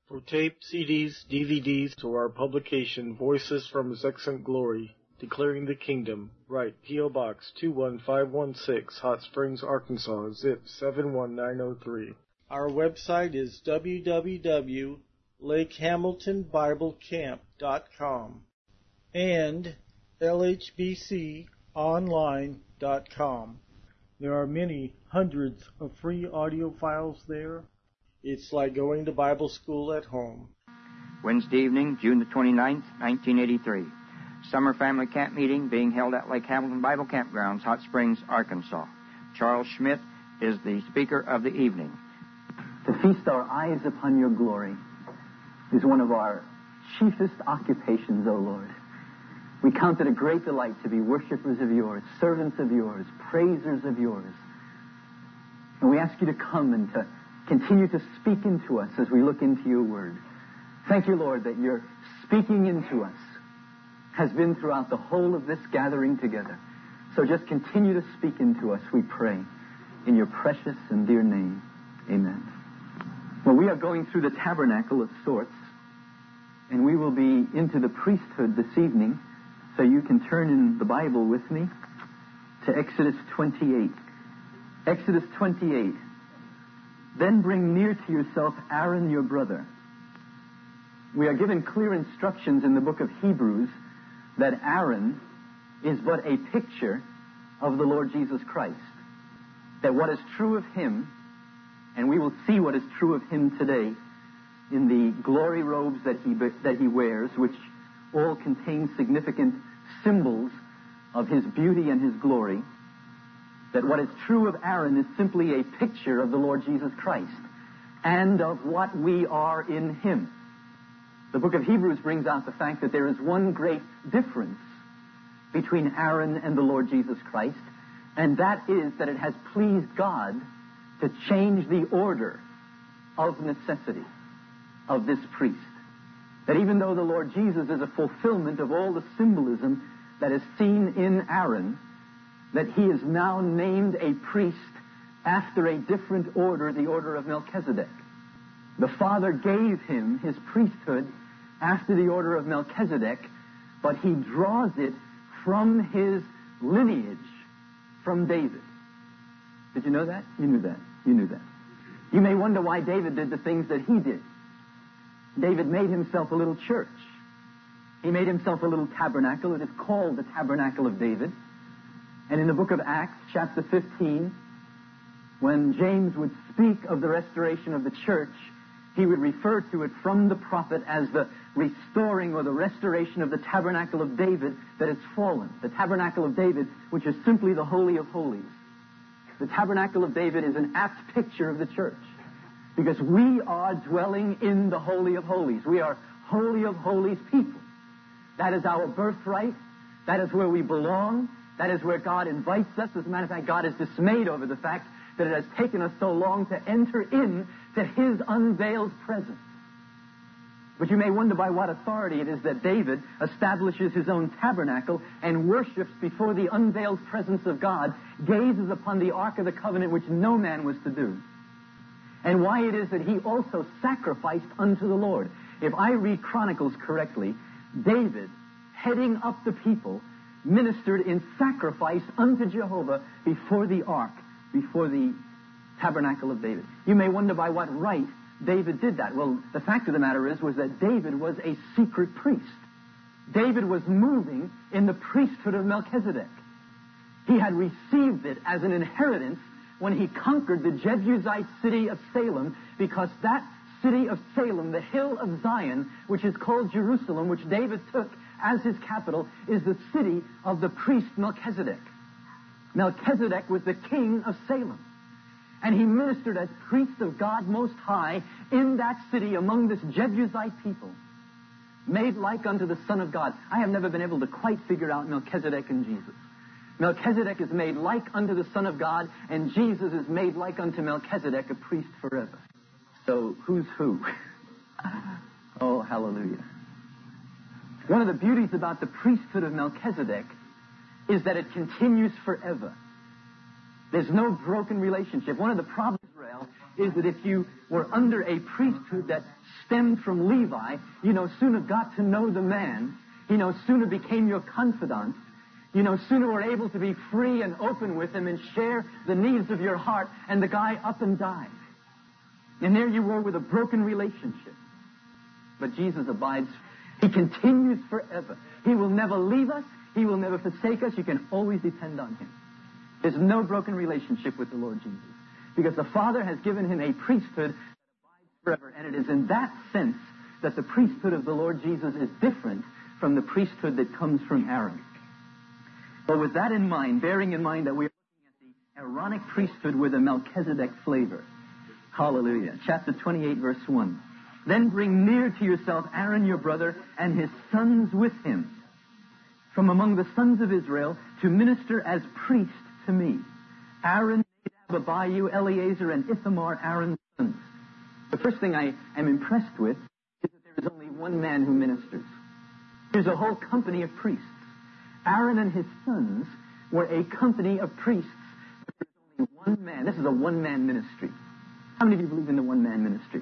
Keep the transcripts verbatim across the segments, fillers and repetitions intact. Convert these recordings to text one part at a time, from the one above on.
For tape, C Ds, D V Ds, or our publication, Voices from His Excellent Glory, Declaring the Kingdom, write P O. Box two one five one six, Hot Springs, Arkansas, zip seven one nine zero three. Our website is w w w dot lake hamilton bible camp dot com and l h b c online dot com. There are many hundreds of free audio files there. It's like going to Bible school at home. Wednesday evening, June the twenty-ninth, nineteen eighty-three. Summer family camp meeting being held at Lake Hamilton Bible Campgrounds, Hot Springs, Arkansas. Charles Schmidt is the speaker of the evening. To feast our eyes upon your glory is one of our chiefest occupations, O Lord. We count it a great delight to be worshipers of yours, servants of yours, praisers of yours. And we ask you to come and to continue to speak into us as we look into your word. Thank you, Lord, that your speaking into us has been throughout the whole of this gathering together. So just continue to speak into us, we pray, in your precious and dear name. Amen. Well, we are going through the tabernacle of sorts, and we will be into the priesthood this evening. So you can turn in the Bible with me to Exodus twenty-eight. Exodus twenty-eight. Then bring near to yourself Aaron your brother. We are given clear instructions in the book of Hebrews that Aaron is but a picture of the Lord Jesus Christ. That what is true of him, and we will see what is true of him today in the glory robes that he, that he wears, which all contain significant symbols of his beauty and his glory, that what is true of Aaron is simply a picture of the Lord Jesus Christ and of what we are in him. The book of Hebrews brings out the fact that there is one great difference between Aaron and the Lord Jesus Christ, and that is that it has pleased God to change the order of necessity of this priest. That even though the Lord Jesus is a fulfillment of all the symbolism that is seen in Aaron, that he is now named a priest after a different order, the order of Melchizedek. The Father gave him his priesthood after the order of Melchizedek, but he draws it from his lineage, from David. Did you know that? You knew that. You knew that. You may wonder why David did the things that he did. David made himself a little church. He made himself a little tabernacle. It is called the Tabernacle of David. And in the book of Acts, chapter fifteen, when James would speak of the restoration of the church, he would refer to it from the prophet as the restoring or the restoration of the tabernacle of David that has fallen. The tabernacle of David, which is simply the Holy of Holies. The tabernacle of David is an apt picture of the church, because we are dwelling in the Holy of Holies. We are Holy of Holies people. That is our birthright. That is where we belong. That is where God invites us. As a matter of fact, God is dismayed over the fact that it has taken us so long to enter in to his unveiled presence. But you may wonder by what authority it is that David establishes his own tabernacle and worships before the unveiled presence of God, gazes upon the Ark of the Covenant, which no man was to do, and why it is that he also sacrificed unto the Lord. If I read Chronicles correctly, David, heading up the people, ministered in sacrifice unto Jehovah before the ark, before the tabernacle of David. You may wonder by what right David did that. Well, the fact of the matter is was that David was a secret priest. David was moving in the priesthood of Melchizedek. He had received it as an inheritance when he conquered the Jebusite city of Salem, because that city of Salem, the hill of Zion, which is called Jerusalem, which David took as his capital, is the city of the priest Melchizedek. Melchizedek was the king of Salem, and he ministered as priest of God Most High in that city among this Jebusite people, made like unto the Son of God. I have never been able to quite figure out Melchizedek and Jesus. Melchizedek is made like unto the Son of God, and Jesus is made like unto Melchizedek, a priest forever. So, who's who? Oh, hallelujah. One of the beauties about the priesthood of Melchizedek is that it continues forever. There's no broken relationship. One of the problems of Israel is that if you were under a priesthood that stemmed from Levi, you no sooner got to know the man, you no sooner became your confidant, you no sooner were able to be free and open with him and share the needs of your heart, and the guy up and died. And there you were with a broken relationship. But Jesus abides. He continues forever. He will never leave us. He will never forsake us. You can always depend on him. There's no broken relationship with the Lord Jesus, because the Father has given him a priesthood that abides forever. And it is in that sense that the priesthood of the Lord Jesus is different from the priesthood that comes from Aaron. But with that in mind, bearing in mind that we are looking at the Aaronic priesthood with a Melchizedek flavor. Hallelujah. Chapter twenty-eight, verse one. Then bring near to yourself Aaron your brother and his sons with him from among the sons of Israel to minister as priests to me. Aaron, Nadab, Abihu, Eleazar, and Ithamar, Aaron's sons. The first thing I am impressed with is that there is only one man who ministers. There's a whole company of priests. Aaron and his sons were a company of priests. But there's only one man. This is a one-man ministry. How many of you believe in the one-man ministry?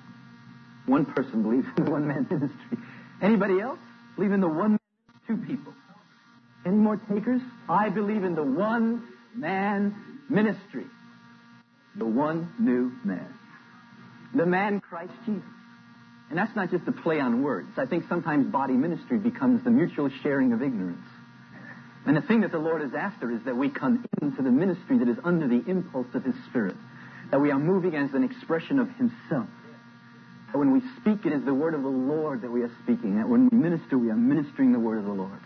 One person believes in the one-man ministry. Anybody else believe in the one-man? Two people. Any more takers? I believe in the one-man ministry. The one new man. The man Christ Jesus. And that's not just a play on words. I think sometimes body ministry becomes the mutual sharing of ignorance. And the thing that the Lord is after is that we come into the ministry that is under the impulse of His Spirit. That we are moving as an expression of Himself. That when we speak, it is the word of the Lord that we are speaking. That when we minister, we are ministering the word of the Lord.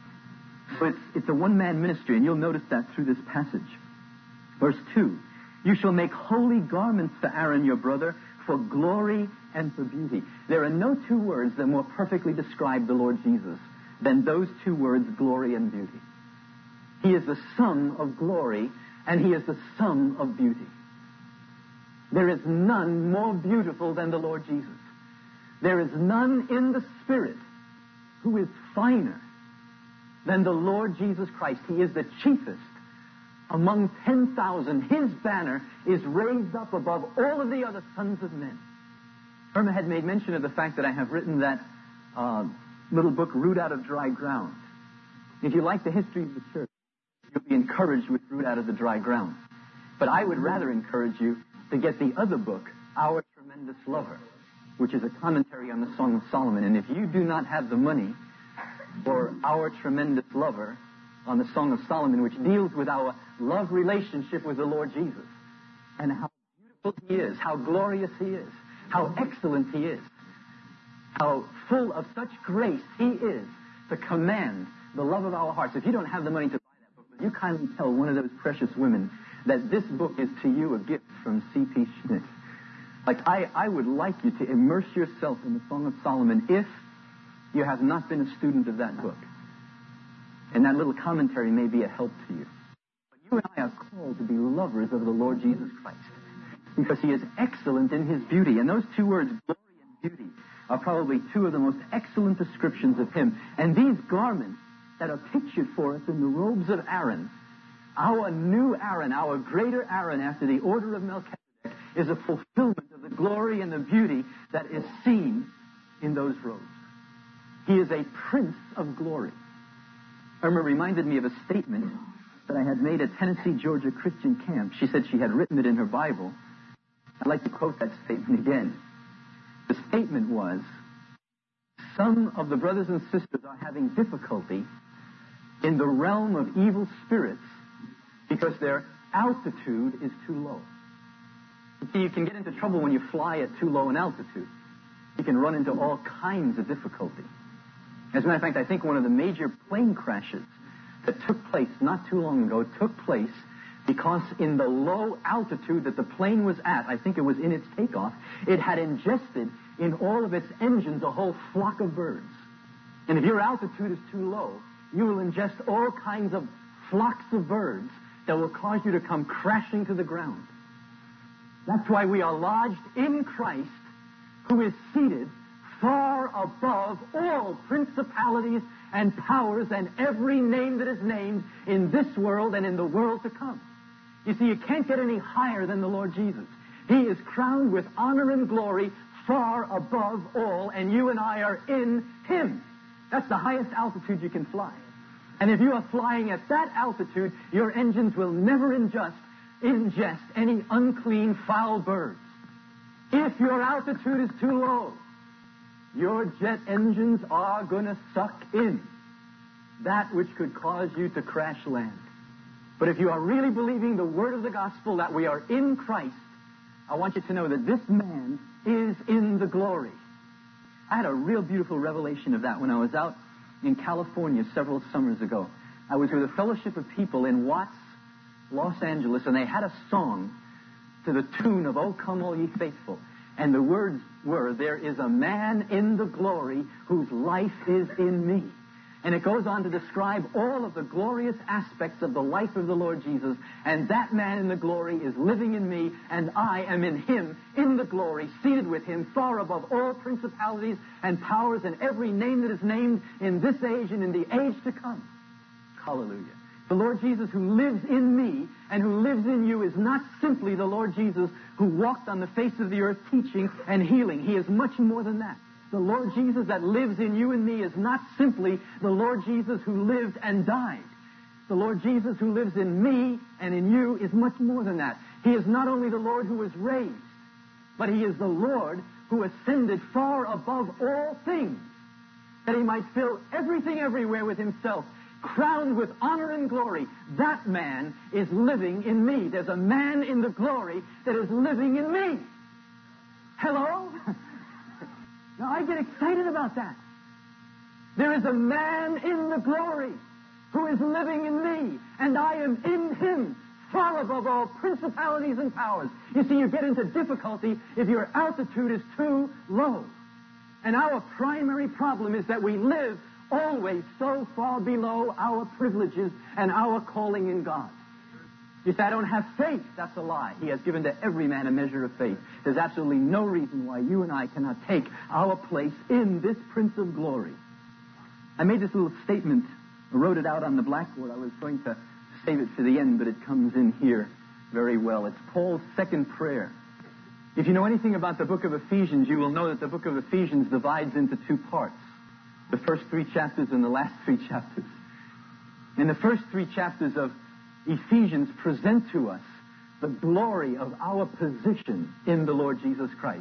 So it's, it's a one-man ministry, and you'll notice that through this passage. Verse two, you shall make holy garments for Aaron your brother, for glory and for beauty. There are no two words that more perfectly describe the Lord Jesus than those two words, glory and beauty. He is the sum of glory, and He is the sum of beauty. There is none more beautiful than the Lord Jesus. There is none in the Spirit who is finer than the Lord Jesus Christ. He is the chiefest among ten thousand. His banner is raised up above all of the other sons of men. Irma had made mention of the fact that I have written that uh, little book, Root Out of Dry Ground. If you like the history of the church, you'll be encouraged with Root Out of the Dry Ground. But I would rather encourage you to get the other book, Our Tremendous Lover, which is a commentary on the Song of Solomon. And if you do not have the money for Our Tremendous Lover on the Song of Solomon, which deals with our love relationship with the Lord Jesus, and how beautiful He is, how glorious He is, how excellent He is, how full of such grace He is to command the love of our hearts. If you don't have the money to buy that book, will you kindly tell one of those precious women that this book is to you a gift from C P Schmidt. Like, I, I would like you to immerse yourself in the Song of Solomon if you have not been a student of that book. And that little commentary may be a help to you. But you and I are called to be lovers of the Lord Jesus Christ, because He is excellent in His beauty. And those two words, glory and beauty, are probably two of the most excellent descriptions of Him. And these garments that are pictured for us in the robes of Aaron, our new Aaron, our greater Aaron after the order of Melchizedek, is a fulfillment of the glory and the beauty that is seen in those robes. He is a Prince of glory. Irma reminded me of a statement that I had made at Tennessee, Georgia Christian Camp. She said she had written it in her Bible. I'd like to quote that statement again. The statement was, some of the brothers and sisters are having difficulty in the realm of evil spirits because their altitude is too low. You see, you can get into trouble when you fly at too low an altitude. You can run into all kinds of difficulty. As a matter of fact, I think one of the major plane crashes that took place not too long ago took place because in the low altitude that the plane was at, I think it was in its takeoff, it had ingested in all of its engines a whole flock of birds. And if your altitude is too low, you will ingest all kinds of flocks of birds that will cause you to come crashing to the ground. That's why we are lodged in Christ, who is seated far above all principalities and powers and every name that is named in this world and in the world to come. You see, you can't get any higher than the Lord Jesus. He is crowned with honor and glory far above all, and you and I are in Him. That's the highest altitude you can fly. And if you are flying at that altitude, your engines will never ingest, ingest any unclean, foul birds. If your altitude is too low, your jet engines are going to suck in that which could cause you to crash land. But if you are really believing the word of the gospel that we are in Christ, I want you to know that this man is in the glory. I had a real beautiful revelation of that when I was out in California several summers ago. I was with a fellowship of people in Watts, Los Angeles, and they had a song to the tune of "O Come All Ye Faithful." And the words were, "There is a man in the glory whose life is in me." And it goes on to describe all of the glorious aspects of the life of the Lord Jesus. And that man in the glory is living in me, and I am in Him, in the glory, seated with Him, far above all principalities and powers and every name that is named in this age and in the age to come. Hallelujah. The Lord Jesus who lives in me and who lives in you is not simply the Lord Jesus who walked on the face of the earth teaching and healing. He is much more than that. The Lord Jesus that lives in you and me is not simply the Lord Jesus who lived and died. The Lord Jesus who lives in me and in you is much more than that. He is not only the Lord who was raised, but He is the Lord who ascended far above all things, that He might fill everything everywhere with Himself, crowned with honor and glory. That man is living in me. There's a man in the glory that is living in me. Hello? Now, I get excited about that. There is a man in the glory who is living in me, and I am in Him, far above all principalities and powers. You see, you get into difficulty if your altitude is too low. And our primary problem is that we live always so far below our privileges and our calling in God. You say, "I don't have faith." That's a lie. He has given to every man a measure of faith. There's absolutely no reason why you and I cannot take our place in this Prince of Glory. I made this little statement. I wrote it out on the blackboard. I was going to save it for the end, but it comes in here very well. It's Paul's second prayer. If you know anything about the book of Ephesians, you will know that the book of Ephesians divides into two parts. The first three chapters and the last three chapters. In the first three chapters of Ephesians present to us the glory of our position in the Lord Jesus Christ.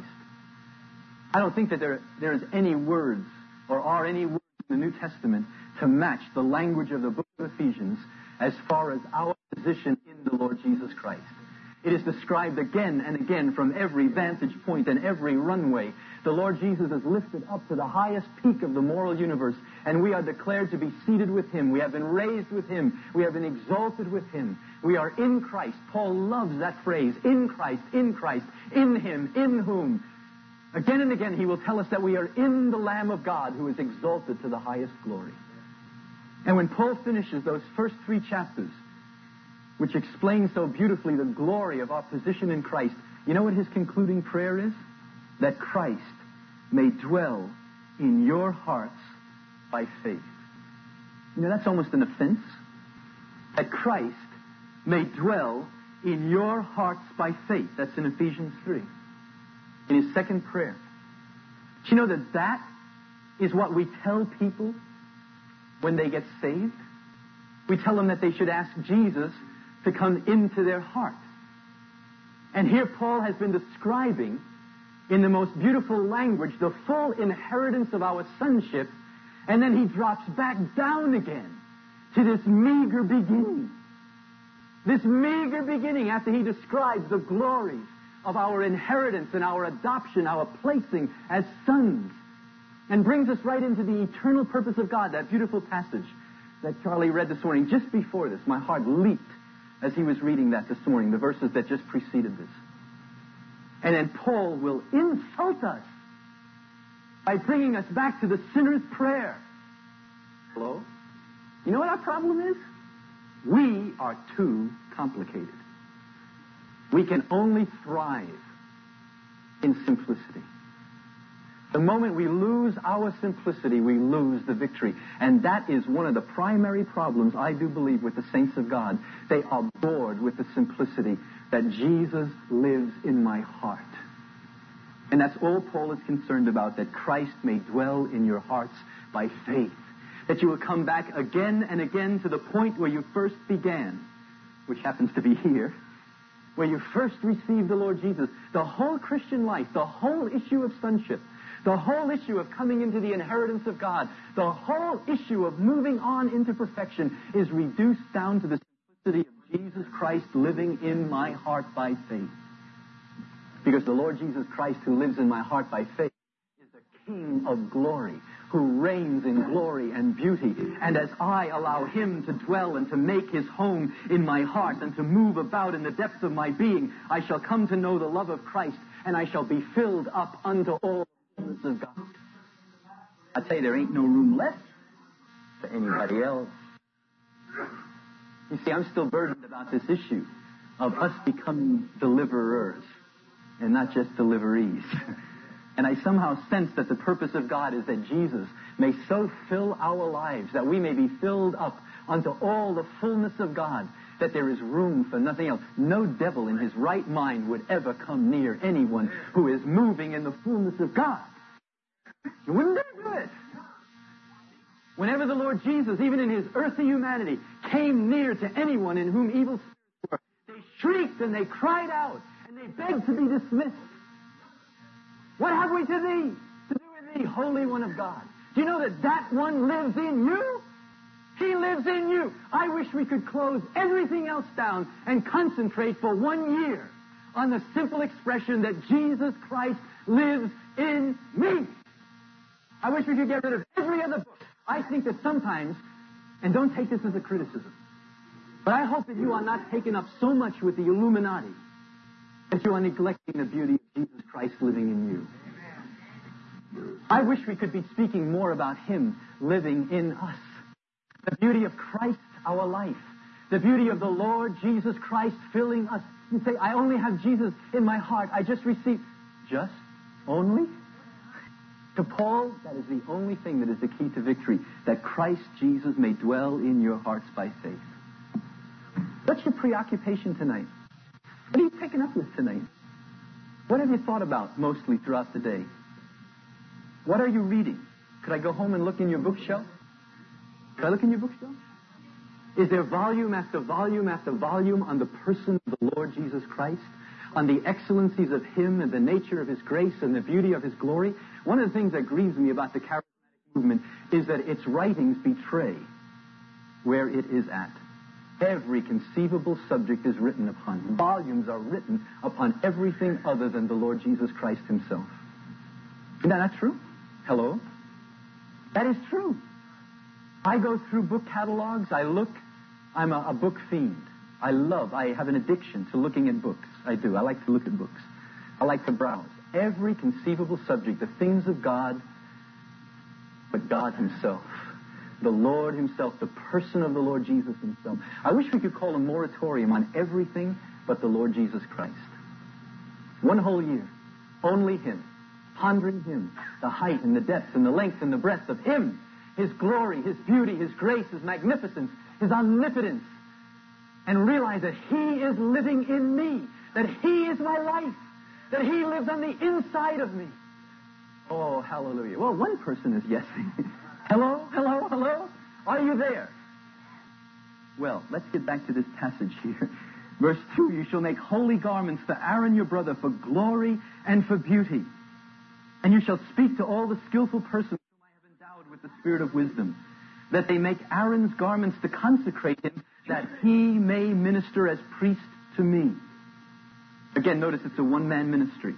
I don't think that there, there is any words or are any words in the New Testament to match the language of the book of Ephesians as far as our position in the Lord Jesus Christ. It is described again and again from every vantage point and every runway. The Lord Jesus is lifted up to the highest peak of the moral universe, and we are declared to be seated with Him. We have been raised with Him. We have been exalted with Him. We are in Christ. Paul loves that phrase, in Christ, in Christ, in Him, in whom. Again and again he will tell us that we are in the Lamb of God who is exalted to the highest glory. And when Paul finishes those first three chapters, which explains so beautifully the glory of our position in Christ, you know what his concluding prayer is? That Christ may dwell in your hearts by faith. You know, that's almost an offense. That Christ may dwell in your hearts by faith. That's in Ephesians three. In his second prayer. Do you know that that is what we tell people when they get saved? We tell them that they should ask Jesus to come into their heart. And here Paul has been describing in the most beautiful language the full inheritance of our sonship, and then he drops back down again to this meager beginning. This meager beginning after he describes the glories of our inheritance and our adoption, our placing as sons, and brings us right into the eternal purpose of God, that beautiful passage that Charlie read this morning. Just before this, my heart leaped as he was reading that this morning, the verses that just preceded this. And then Paul will insult us by bringing us back to the sinner's prayer. Hello? You know what our problem is? We are too complicated. We can only thrive in simplicity. The moment we lose our simplicity, we lose the victory. And that is one of the primary problems, I do believe, with the saints of God. They are bored with the simplicity that Jesus lives in my heart. And that's all Paul is concerned about, that Christ may dwell in your hearts by faith. That you will come back again and again to the point where you first began, which happens to be here, where you first received the Lord Jesus. The whole Christian life, the whole issue of sonship, the whole issue of coming into the inheritance of God, the whole issue of moving on into perfection is reduced down to the simplicity of Jesus Christ living in my heart by faith. Because the Lord Jesus Christ, who lives in my heart by faith, is the King of glory, who reigns in glory and beauty. And as I allow Him to dwell and to make His home in my heart and to move about in the depths of my being, I shall come to know the love of Christ, and I shall be filled up unto all the fullness of God. I tell you, there ain't no room left for anybody else. You see, I'm still burdened about this issue of us becoming deliverers and not just deliverees. And I somehow sense that the purpose of God is that Jesus may so fill our lives that we may be filled up unto all the fullness of God, that there is room for nothing else. No devil in his right mind would ever come near anyone who is moving in the fullness of God. You wouldn't dare do it. Whenever the Lord Jesus, even in His earthly humanity, came near to anyone in whom evil spirits were, they shrieked and they cried out and they begged to be dismissed. What have we to thee? To do with thee, Holy One of God. Do you know that that one lives in you? He lives in you. I wish we could close everything else down and concentrate for one year on the simple expression that Jesus Christ lives in me. I wish we could get rid of every other book. I think that sometimes, and don't take this as a criticism, but I hope that you are not taken up so much with the Illuminati that you are neglecting the beauty of Jesus Christ living in you. I wish we could be speaking more about Him living in us. The beauty of Christ, our life. The beauty of the Lord Jesus Christ filling us. You say, I only have Jesus in my heart. I just received. Just? Only? To Paul, that is the only thing that is the key to victory. That Christ Jesus may dwell in your hearts by faith. What's your preoccupation tonight? What are you picking up with tonight? What have you thought about mostly throughout the day? What are you reading? Could I go home and look in your bookshelf? Could I look in your bookshelf? Is there volume after volume after volume on the person of the Lord Jesus Christ? On the excellencies of Him and the nature of His grace and the beauty of His glory? One of the things that grieves me about the charismatic movement is that its writings betray where it is at. Every conceivable subject is written upon. Volumes are written upon everything other than the Lord Jesus Christ Himself. Isn't that not true? Hello? That is true. I go through book catalogs. I look. I'm a, a book fiend. I love, I have an addiction to looking at books. I do. I like to look at books. I like to browse. Every conceivable subject, the things of God, but God Himself. The Lord Himself, the person of the Lord Jesus Himself. I wish we could call a moratorium on everything but the Lord Jesus Christ. One whole year. Only Him. Pondering Him. The height and the depth and the length and the breadth of Him. His glory, His beauty, His grace, His magnificence, His omnipotence. And realize that He is living in me. That He is my life. That He lives on the inside of me. Oh, hallelujah. Well, one person is yesing. Hello, hello, hello? Are you there? Well, let's get back to this passage here. Verse two, you shall make holy garments for Aaron your brother for glory and for beauty. And you shall speak to all the skillful persons whom I have endowed with the spirit of wisdom, that they make Aaron's garments to consecrate him, that he may minister as priest to me. Again, notice it's a one-man ministry.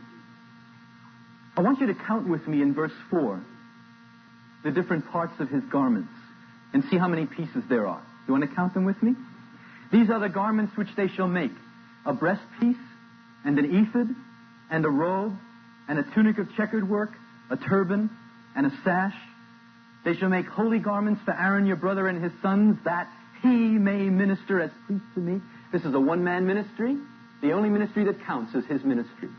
I want you to count with me in verse four the different parts of his garments and see how many pieces there are. You want to count them with me? These are the garments which they shall make: a breastpiece and an ephod and a robe and a tunic of checkered work, a turban and a sash. They shall make holy garments for Aaron your brother and his sons, that he may minister as priest to me. This is a one-man ministry. The only ministry that counts is his ministry.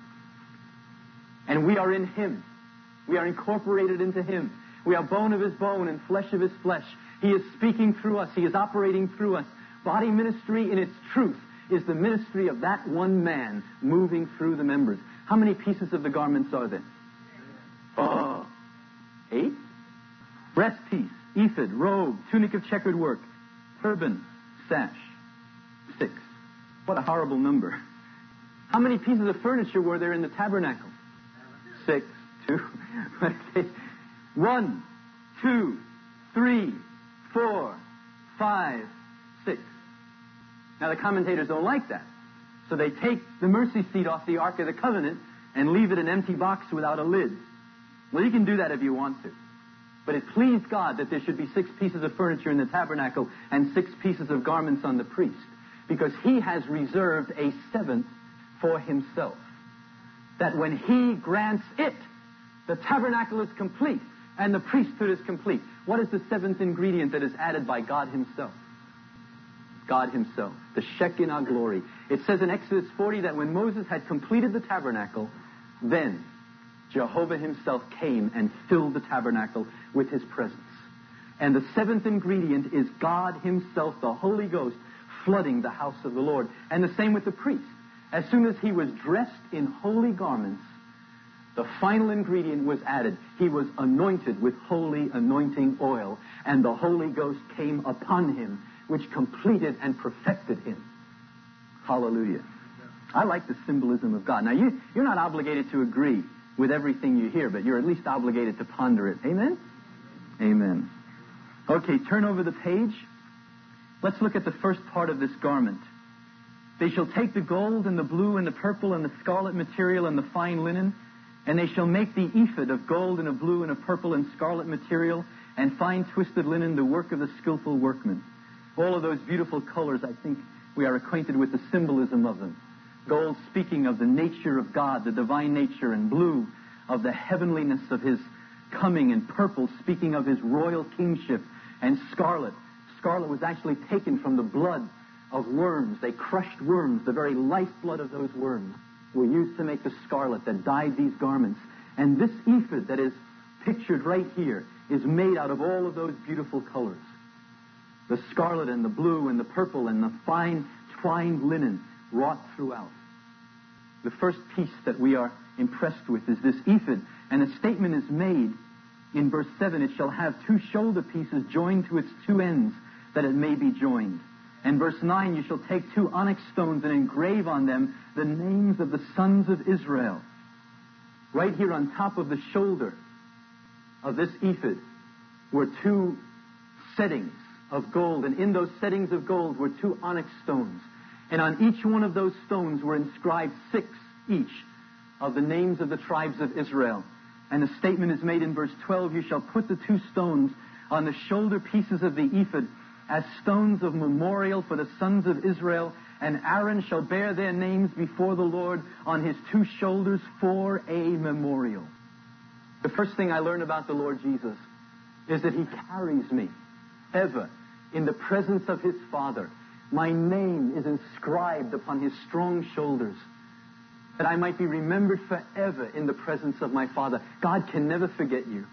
And we are in him. We are incorporated into him. We are bone of his bone and flesh of his flesh. He is speaking through us. He is operating through us. Body ministry in its truth is the ministry of that one man moving through the members. How many pieces of the garments are there? Oh, eight? Breastpiece, ephod, robe, tunic of checkered work, turban, sash. Six. What a horrible number. How many pieces of furniture were there in the tabernacle? Six. Two. One, two, three, four, five, six. Now the commentators don't like that. So they take the mercy seat off the Ark of the Covenant and leave it an empty box without a lid. Well, you can do that if you want to. But it pleased God that there should be six pieces of furniture in the tabernacle and six pieces of garments on the priest, because he has reserved a seventh for himself. That when he grants it, the tabernacle is complete and the priesthood is complete. What is the seventh ingredient that is added by God himself? God himself, the Shekinah glory. It says in Exodus forty that when Moses had completed the tabernacle, then Jehovah himself came and filled the tabernacle with his presence. And the seventh ingredient is God himself, the Holy Ghost, flooding the house of the Lord. And the same with the priest. As soon as he was dressed in holy garments, the final ingredient was added. He was anointed with holy anointing oil, and the Holy Ghost came upon him, which completed and perfected him. Hallelujah. I like the symbolism of God. Now, you, you're not obligated to agree with everything you hear, but you're at least obligated to ponder it. Amen? Amen. Okay, turn over the page. Let's look at the first part of this garment. They shall take the gold and the blue and the purple and the scarlet material and the fine linen, and they shall make the ephod of gold and of blue and of purple and scarlet material and fine twisted linen, the work of the skillful workman. All of those beautiful colors, I think we are acquainted with the symbolism of them. Gold speaking of the nature of God, the divine nature, and blue of the heavenliness of his coming, and purple speaking of his royal kingship, and scarlet. Scarlet was actually taken from the blood of worms. They crushed worms. The very lifeblood of those worms were used to make the scarlet that dyed these garments. And this ephod that is pictured right here is made out of all of those beautiful colors. The scarlet and the blue and the purple and the fine twined linen wrought throughout. The first piece that we are impressed with is this ephod, and a statement is made in verse seven, it shall have two shoulder pieces joined to its two ends, that it may be joined. And verse nine, you shall take two onyx stones and engrave on them the names of the sons of Israel. Right here on top of the shoulder of this ephod were two settings of gold, and in those settings of gold were two onyx stones. And on each one of those stones were inscribed six each of the names of the tribes of Israel. And the statement is made in verse twelve, you shall put the two stones on the shoulder pieces of the ephod as stones of memorial for the sons of Israel, and Aaron shall bear their names before the Lord on his two shoulders for a memorial. The first thing I learned about the Lord Jesus is that he carries me ever in the presence of his Father. My name is inscribed upon his strong shoulders, that I might be remembered forever in the presence of my Father. God can never forget you.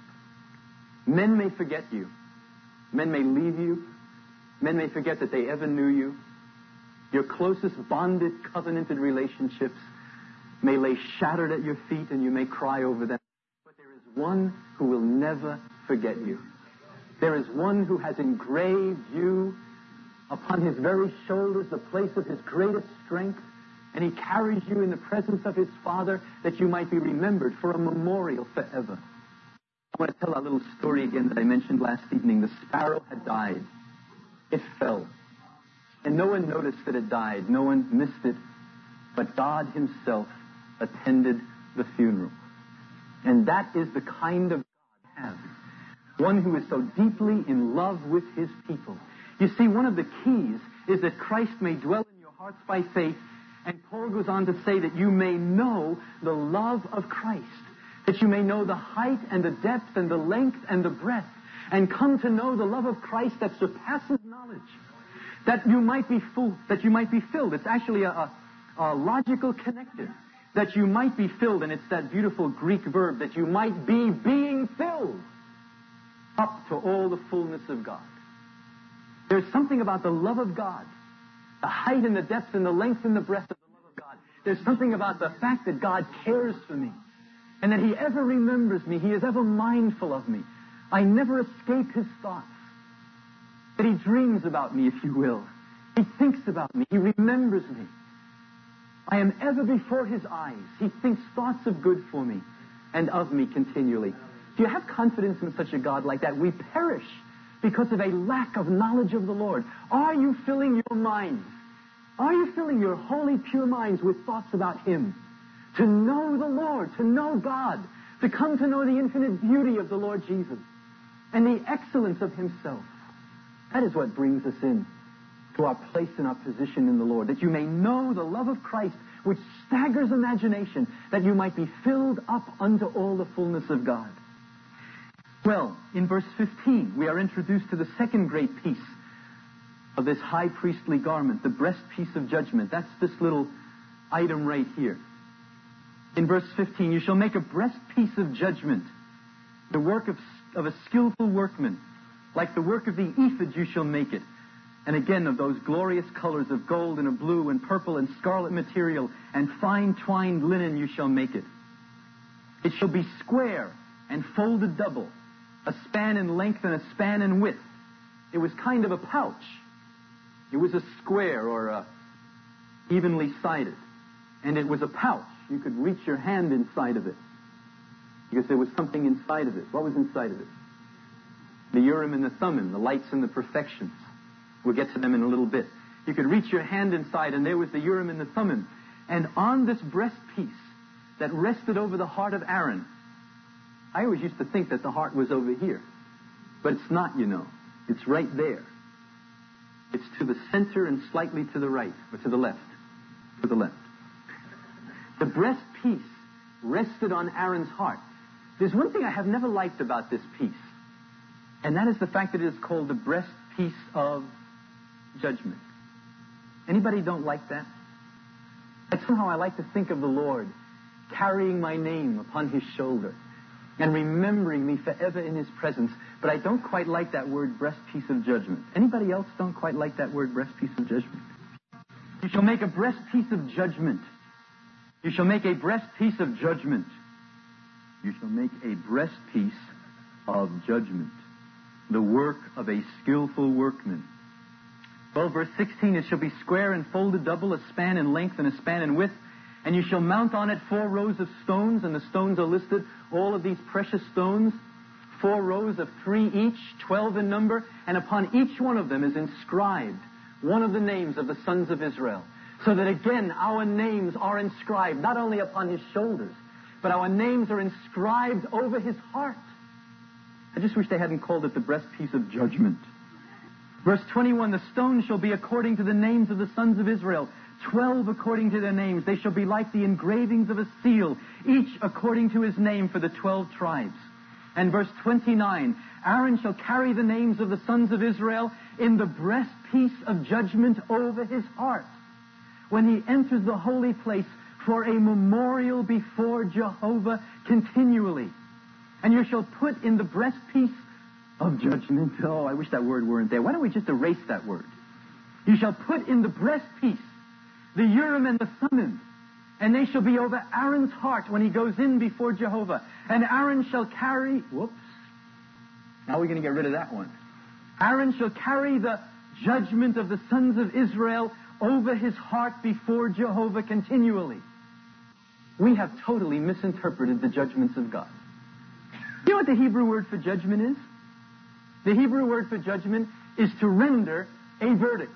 Men may forget you. Men may leave you. Men may forget that they ever knew you. Your closest bonded, covenanted relationships may lay shattered at your feet, and you may cry over them. But there is one who will never forget you. There is one who has engraved you upon his very shoulders, the place of his greatest strength, and he carries you in the presence of his Father that you might be remembered for a memorial forever. I want to tell that little story again that I mentioned last evening. The sparrow had died. It fell. And no one noticed that it died. No one missed it. But God himself attended the funeral. And that is the kind of God I have. One who is so deeply in love with his people. You see, one of the keys is that Christ may dwell in your hearts by faith. And Paul goes on to say that you may know the love of Christ. That you may know the height and the depth and the length and the breadth. And come to know the love of Christ that surpasses knowledge. That you might be full, that you might be filled. It's actually a, a, a logical connector. That you might be filled, and it's that beautiful Greek verb, that you might be being filled up to all the fullness of God. There's something about the love of God The height and the depth and the length and the breadth of the love of God. There's something about the fact that God cares for me and that He ever remembers me. He is ever mindful of me. I never escape His thoughts. That He dreams about me, if you will. He thinks about me. He remembers me. I am ever before His eyes. He thinks thoughts of good for me and of me continually. Do you have confidence in such a God like that? We perish because of a lack of knowledge of the Lord. Are you filling your minds? Are you filling your holy, pure minds with thoughts about Him? To know the Lord, to know God, to come to know the infinite beauty of the Lord Jesus and the excellence of Himself. That is what brings us in to our place and our position in the Lord, that you may know the love of Christ, which staggers imagination, that you might be filled up unto all the fullness of God. Well, in verse fifteen, we are introduced to the second great piece of this high priestly garment, the breastpiece of judgment. That's this little item right here. In verse fifteen, you shall make a breastpiece of judgment, the work of, of a skillful workman. Like the work of the ephod you shall make it. And again, of those glorious colors of gold and of blue and purple and scarlet material and fine twined linen you shall make it. It shall be square and folded double, a span in length and a span in width. It was kind of a pouch. It was a square or a evenly sided. And it was a pouch. You could reach your hand inside of it because there was something inside of it. What was inside of it? The Urim and the Thummim, the lights and the perfections. We'll get to them in a little bit. You could reach your hand inside, and there was the Urim and the Thummim. And on this breastpiece that rested over the heart of Aaron, I always used to think that the heart was over here. But it's not, you know. It's right there. It's to the center and slightly to the right, or to the left. To the left. The breastpiece rested on Aaron's heart. There's one thing I have never liked about this piece. And that is the fact that it is called the breastpiece of judgment. Anybody don't like that? But somehow I like to think of the Lord carrying my name upon His shoulder and remembering me forever in His presence. But I don't quite like that word breastpiece of judgment. Anybody else don't quite like that word breastpiece of judgment? You shall make a breastpiece of judgment. You shall make a breastpiece of judgment. You shall make a breastpiece of judgment. The work of a skillful workman. Well, verse sixteen, it shall be square and folded double, a span in length and a span in width. And you shall mount on it four rows of stones, and the stones are listed, all of these precious stones, four rows of three each, twelve in number, and upon each one of them is inscribed one of the names of the sons of Israel. So that again, our names are inscribed, not only upon His shoulders, but our names are inscribed over His heart. I just wish they hadn't called it the breastpiece of judgment. Verse twenty-one, the stones shall be according to the names of the sons of Israel, twelve according to their names. They shall be like the engravings of a seal, each according to his name for the twelve tribes. And verse twenty-nine, Aaron shall carry the names of the sons of Israel in the breastpiece of judgment over his heart, when he enters the holy place for a memorial before Jehovah continually. And you shall put in the breastpiece of judgment. Oh, I wish that word weren't there. Why don't we just erase that word? You shall put in the breastpiece the Urim and the Thummim, and they shall be over Aaron's heart when he goes in before Jehovah. And Aaron shall carry... Whoops. Now we're going to get rid of that one. Aaron shall carry the judgment of the sons of Israel over his heart before Jehovah continually. We have totally misinterpreted the judgments of God. You know what the Hebrew word for judgment is? The Hebrew word for judgment is to render a verdict.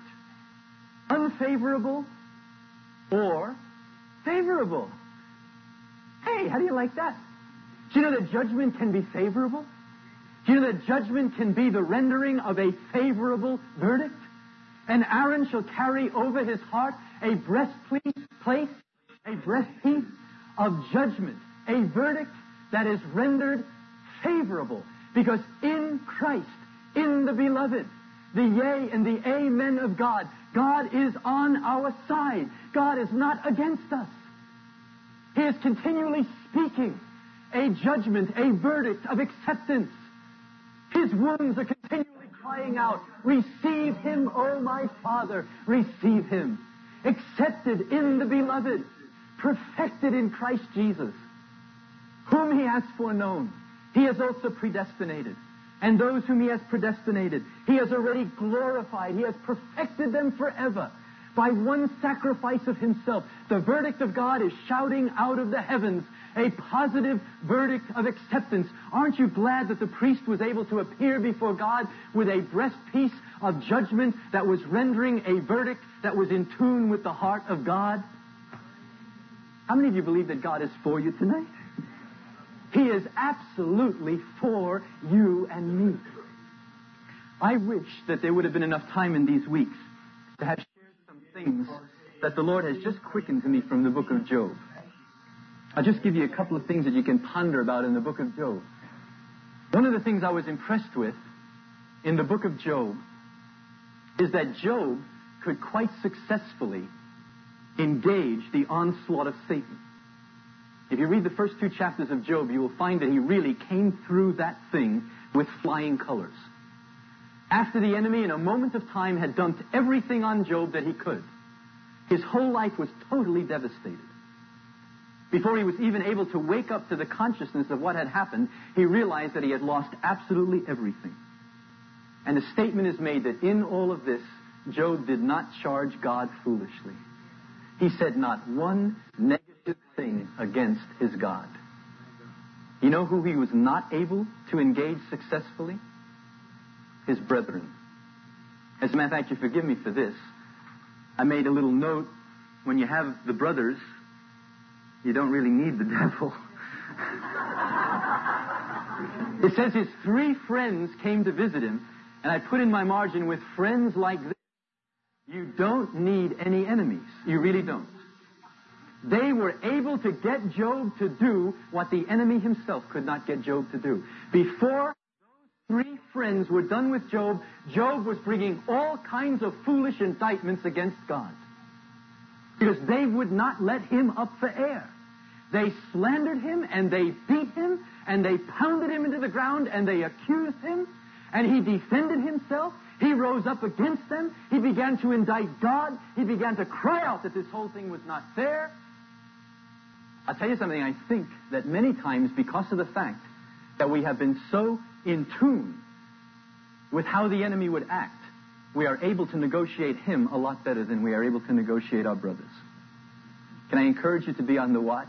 Unfavorable or favorable. Hey, how do you like that? Do you know that judgment can be favorable? Do you know that judgment can be the rendering of a favorable verdict? And Aaron shall carry over his heart a breastpiece, place, a breastpiece of judgment, a verdict that is rendered favorable. Because in Christ, in the Beloved, the yea and the amen of God, God is on our side. God is not against us. He is continually speaking a judgment, a verdict of acceptance. His wounds are continually crying out, receive him, O my Father, receive him. Accepted in the Beloved, perfected in Christ Jesus, whom he has foreknown, he has also predestinated. And those whom he has predestinated, he has already glorified. He has perfected them forever by one sacrifice of himself. The verdict of God is shouting out of the heavens, a positive verdict of acceptance. Aren't you glad that the priest was able to appear before God with a breastpiece of judgment that was rendering a verdict that was in tune with the heart of God? How many of you believe that God is for you tonight? He is absolutely for you and me. I wish that there would have been enough time in these weeks to have shared some things that the Lord has just quickened to me from the book of Job. I'll just give you a couple of things that you can ponder about in the book of Job. One of the things I was impressed with in the book of Job is that Job could quite successfully engage the onslaught of Satan. If you read the first two chapters of Job, you will find that he really came through that thing with flying colors. After the enemy, in a moment of time, had dumped everything on Job that he could, his whole life was totally devastated. Before he was even able to wake up to the consciousness of what had happened, he realized that he had lost absolutely everything. And a statement is made that in all of this, Job did not charge God foolishly. He said not one negative thing against his God. You know who he was not able to engage successfully? His brethren. As a matter of fact, you forgive me for this. I made a little note. When you have the brothers, you don't really need the devil. It says his three friends came to visit him, and I put in my margin, with friends like this, you don't need any enemies. You really don't. They were able to get Job to do what the enemy himself could not get Job to do. Before those three friends were done with Job, Job was bringing all kinds of foolish indictments against God, because they would not let him up for air. They slandered him, and they beat him, and they pounded him into the ground, and they accused him, and he defended himself. He rose up against them. He began to indict God. He began to cry out that this whole thing was not fair. I'll tell you something. I think that many times, because of the fact that we have been so in tune with how the enemy would act, we are able to negotiate him a lot better than we are able to negotiate our brothers. Can I encourage you to be on the watch?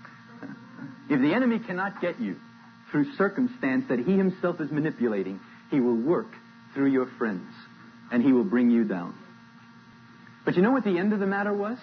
If the enemy cannot get you through circumstance that he himself is manipulating, he will work through your friends, and he will bring you down. But you know what the end of the matter was?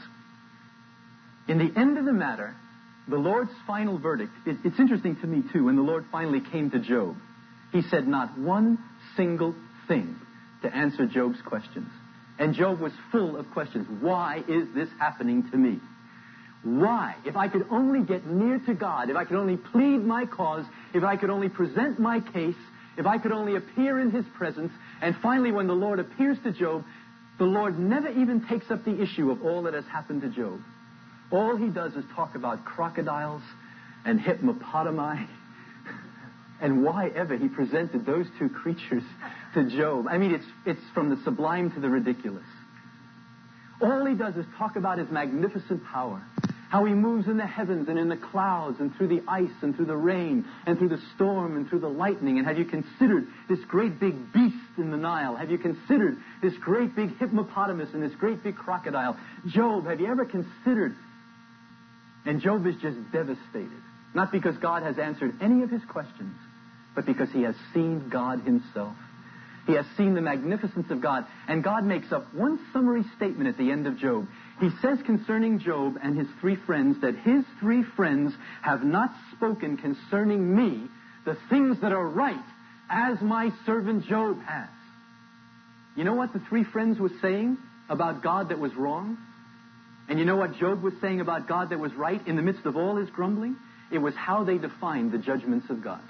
In the end of the matter, the Lord's final verdict, it, it's interesting to me too, when the Lord finally came to Job, he said not one single thing to answer Job's questions. And Job was full of questions. Why is this happening to me? Why? If I could only get near to God, if I could only plead my cause, if I could only present my case, if I could only appear in his presence. And finally, when the Lord appears to Job, the Lord never even takes up the issue of all that has happened to Job. All he does is talk about crocodiles and hippopotami, and why ever he presented those two creatures to Job. I mean, it's, it's from the sublime to the ridiculous. All he does is talk about his magnificent power, how he moves in the heavens and in the clouds and through the ice and through the rain and through the storm and through the lightning. And have you considered this great big beast in the Nile? Have you considered this great big hippopotamus and this great big crocodile? Job, have you ever considered? And Job is just devastated. Not because God has answered any of his questions, but because he has seen God himself. He has seen the magnificence of God. And God makes up one summary statement at the end of Job. He says concerning Job and his three friends that his three friends have not spoken concerning me the things that are right, as my servant Job has. You know what the three friends were saying about God that was wrong? And you know what Job was saying about God that was right in the midst of all his grumbling? It was how they defined the judgments of God.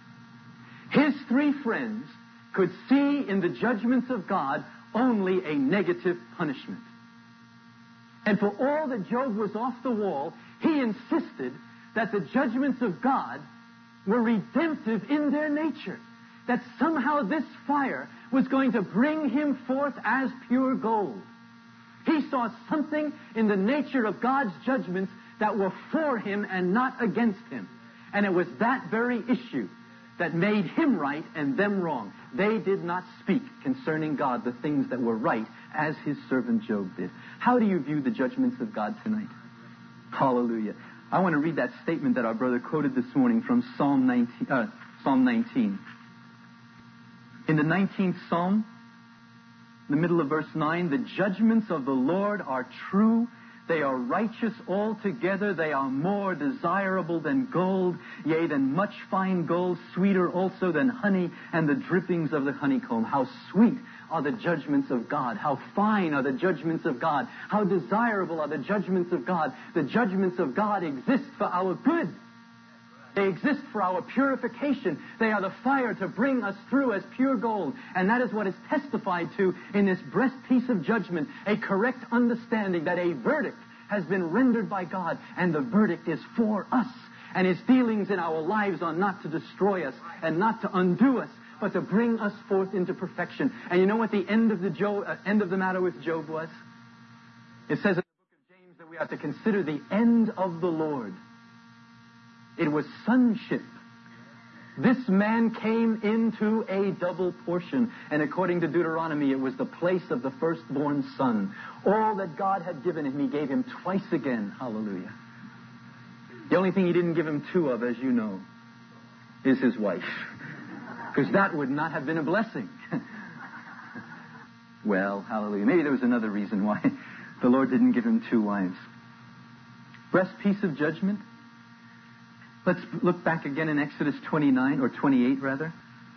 His three friends could see in the judgments of God only a negative punishment. And for all that Job was off the wall, he insisted that the judgments of God were redemptive in their nature. that somehow this fire was going to bring him forth as pure gold. He saw something in the nature of God's judgments that were for him and not against him. And it was that very issue that made him right and them wrong. They did not speak concerning God the things that were right, as his servant Job did. How do you view the judgments of God tonight? Hallelujah. I want to read that statement that our brother quoted this morning from Psalm nineteen. Uh, Psalm nineteen. In the nineteenth Psalm, in the middle of verse nine, the judgments of the Lord are true. They are righteous altogether. They are more desirable than gold, yea, than much fine gold, sweeter also than honey and the drippings of the honeycomb. How sweet are the judgments of God. How fine are the judgments of God. How desirable are the judgments of God. The judgments of God exist for our good. They exist for our purification. They are the fire to bring us through as pure gold. And that is what is testified to in this breastpiece of judgment, a correct understanding that a verdict has been rendered by God, and the verdict is for us. And his dealings in our lives are not to destroy us and not to undo us, but to bring us forth into perfection. And you know what the end of the, Job, uh, end of the matter with Job was? It says in the book of James that we have to consider the end of the Lord. It was sonship. This man came into a double portion. And according to Deuteronomy, it was the place of the firstborn son. All that God had given him, he gave him twice again. Hallelujah. The only thing he didn't give him two of, as you know, is his wife. Because that would not have been a blessing. Well, hallelujah. Maybe there was another reason why the Lord didn't give him two wives. Breastpiece of judgment. Let's look back again in Exodus twenty-nine, or twenty-eight rather.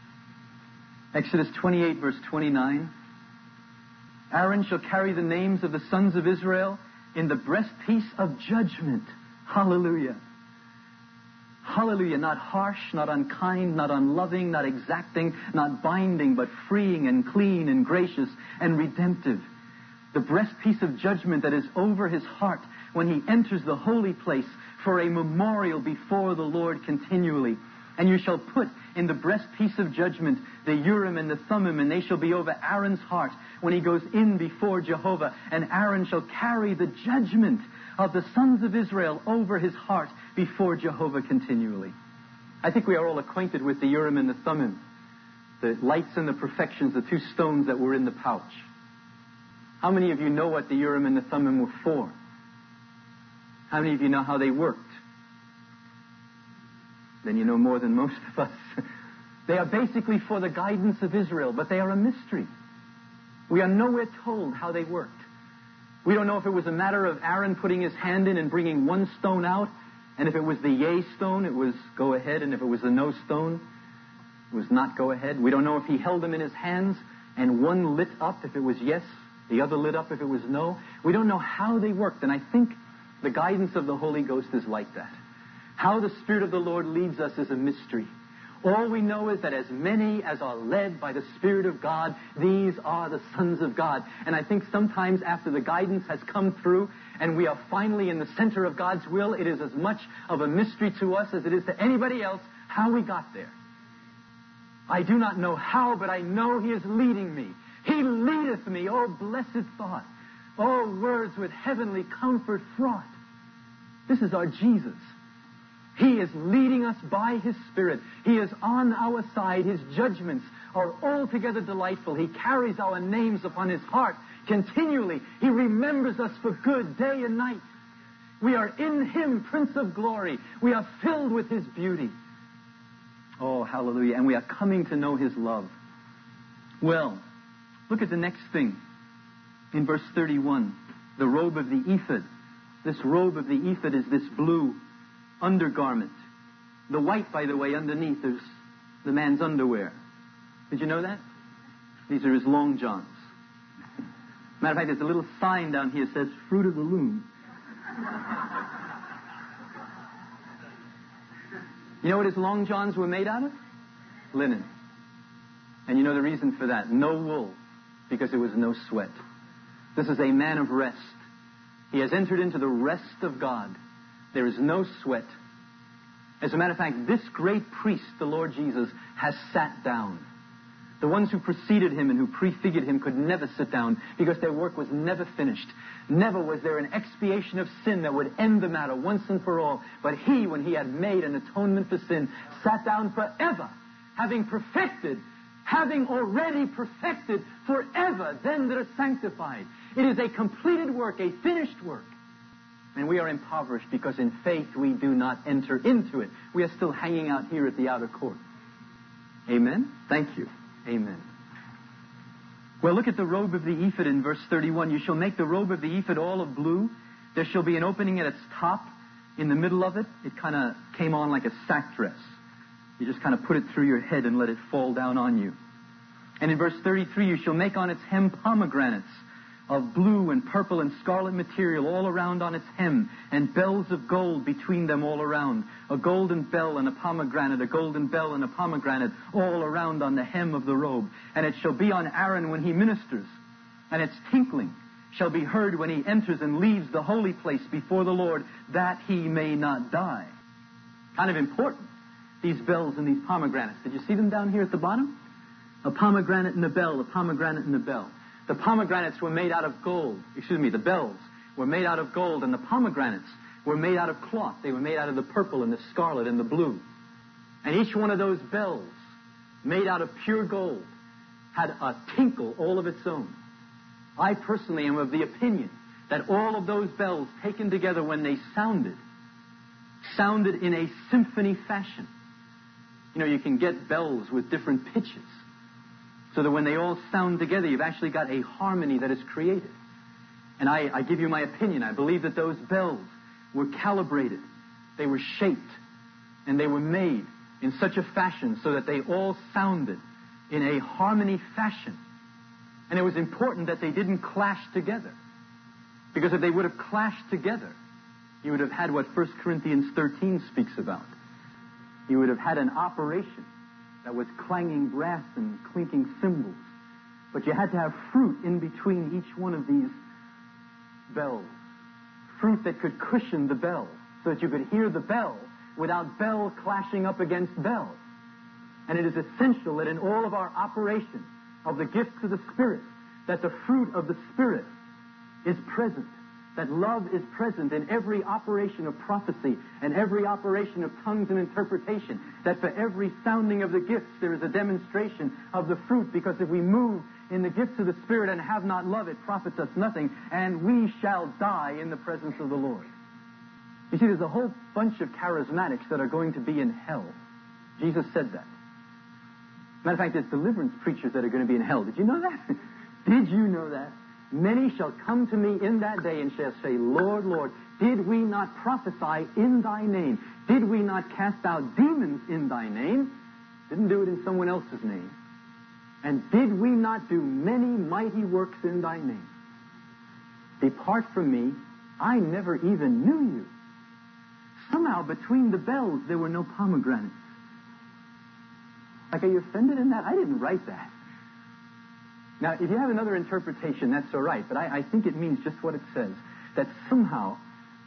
Exodus twenty-eight, verse twenty-nine. Aaron shall carry the names of the sons of Israel in the breastpiece of judgment. Hallelujah. Hallelujah. Not harsh, not unkind, not unloving, not exacting, not binding, but freeing and clean and gracious and redemptive. The breastpiece of judgment that is over his heart when he enters the holy place, for a memorial before the Lord continually. And you shall put in the breastpiece of judgment the Urim and the Thummim, and they shall be over Aaron's heart when he goes in before Jehovah. And Aaron shall carry the judgment of the sons of Israel over his heart before Jehovah continually. I think we are all acquainted with the Urim and the Thummim, the lights and the perfections, the two stones that were in the pouch. How many of you know what the Urim and the Thummim were for? How many of you know how they worked? Then you know more than most of us. They are basically for the guidance of Israel, but they are a mystery. We are nowhere told how they worked. We don't know if it was a matter of Aaron putting his hand in and bringing one stone out, and if it was the yea stone, it was go ahead, and if it was the no stone, it was not go ahead. We don't know if he held them in his hands, and one lit up if it was yes, the other lit up if it was no. We don't know how they worked, and I think the guidance of the Holy Ghost is like that. How the Spirit of the Lord leads us is a mystery. All we know is that as many as are led by the Spirit of God, these are the sons of God. And I think sometimes after the guidance has come through and we are finally in the center of God's will, it is as much of a mystery to us as it is to anybody else how we got there. I do not know how, but I know he is leading me. He leadeth me, oh blessed thought. Oh, words with heavenly comfort fraught. This is our Jesus. He is leading us by his Spirit. He is on our side. His judgments are altogether delightful. He carries our names upon his heart continually. He remembers us for good day and night. We are in him, Prince of Glory. We are filled with his beauty. Oh, hallelujah. And we are coming to know his love. Well, look at the next thing. In verse thirty-one, the robe of the ephod. This robe of the ephod is this blue undergarment. The white, by the way, underneath is the man's underwear. Did you know that? These are his long johns. Matter of fact, there's a little sign down here that says, Fruit of the Loom. You know what his long johns were made out of? Linen. And you know the reason for that? No wool, because there was no sweat. This is a man of rest. He has entered into the rest of God. There is no sweat. As a matter of fact, this great priest, the Lord Jesus, has sat down. The ones who preceded him and who prefigured him could never sit down because their work was never finished. Never was there an expiation of sin that would end the matter once and for all. But he, when he had made an atonement for sin, sat down forever, having perfected, having already perfected forever them that are sanctified. It is a completed work, a finished work. And we are impoverished because in faith we do not enter into it. We are still hanging out here at the outer court. Amen? Thank you. Amen. Well, look at the robe of the ephod in verse thirty-one. You shall make the robe of the ephod all of blue. There shall be an opening at its top. In the middle of it, it kind of came on like a sack dress. You just kind of put it through your head and let it fall down on you. And in verse thirty-three, you shall make on its hem pomegranates of blue and purple and scarlet material all around on its hem, and bells of gold between them all around. A golden bell and a pomegranate, a golden bell and a pomegranate all around on the hem of the robe. And it shall be on Aaron when he ministers, and its tinkling shall be heard when he enters and leaves the holy place before the Lord, that he may not die. Kind of important, these bells and these pomegranates. Did you see them down here at the bottom? A pomegranate and a bell, a pomegranate and a bell. The pomegranates were made out of gold. Excuse me, the bells were made out of gold, and the pomegranates were made out of cloth. They were made out of the purple and the scarlet and the blue. And each one of those bells, made out of pure gold, had a tinkle all of its own. I personally am of the opinion that all of those bells taken together when they sounded, sounded in a symphony fashion. You know, you can get bells with different pitches, so that when they all sound together, you've actually got a harmony that is created. And I, I give you my opinion. I believe that those bells were calibrated, they were shaped, and they were made in such a fashion so that they all sounded in a harmony fashion. And it was important that they didn't clash together. Because if they would have clashed together, you would have had what First Corinthians thirteen speaks about. You would have had an operation that was clanging brass and clinking cymbals. But you had to have fruit in between each one of these bells. Fruit that could cushion the bell, so that you could hear the bell without bell clashing up against bell. And it is essential that in all of our operation of the gifts of the Spirit, that the fruit of the Spirit is present. That love is present in every operation of prophecy and every operation of tongues and interpretation. That for every sounding of the gifts, there is a demonstration of the fruit. Because if we move in the gifts of the Spirit and have not love, it profits us nothing. And we shall die in the presence of the Lord. You see, there's a whole bunch of charismatics that are going to be in hell. Jesus said that. Matter of fact, there's deliverance preachers that are going to be in hell. Did you know that? Did you know that? Many shall come to me in that day and shall say, Lord, Lord, did we not prophesy in thy name? Did we not cast out demons in thy name? Didn't do it in someone else's name. And did we not do many mighty works in thy name? Depart from me, I never even knew you. Somehow between the bells there were no pomegranates. Like, are you offended in that? I didn't write that. Now, if you have another interpretation, that's all right. But I, I think it means just what it says. That somehow,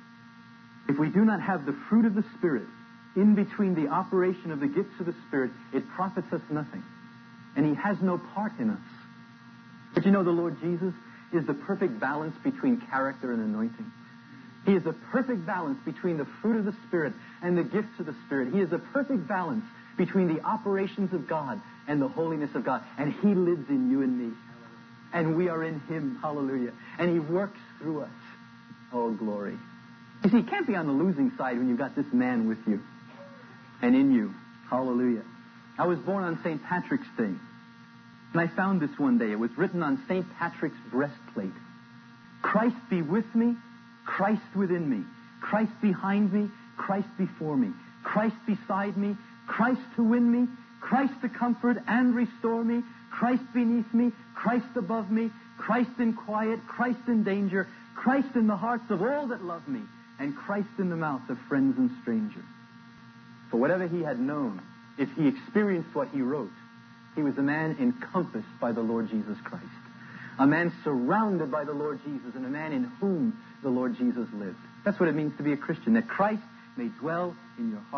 if we do not have the fruit of the Spirit in between the operation of the gifts of the Spirit, it profits us nothing. And He has no part in us. But you know, the Lord Jesus is the perfect balance between character and anointing. He is the perfect balance between the fruit of the Spirit and the gifts of the Spirit. He is the perfect balance between the operations of God and the holiness of God. And He lives in you and me. And we are in Him. Hallelujah. And He works through us. Oh, glory. You see, you can't be on the losing side when you've got this man with you and in you. Hallelujah. I was born on Saint Patrick's Day. And I found this one day. It was written on Saint Patrick's breastplate. Christ be with me, Christ within me. Christ behind me, Christ before me. Christ beside me, Christ to win me, Christ to comfort and restore me, Christ beneath me, Christ above me, Christ in quiet, Christ in danger, Christ in the hearts of all that love me, and Christ in the mouth of friends and strangers. For whatever he had known, if he experienced what he wrote, he was a man encompassed by the Lord Jesus Christ, a man surrounded by the Lord Jesus, and a man in whom the Lord Jesus lived. That's what it means to be a Christian, that Christ may dwell in your hearts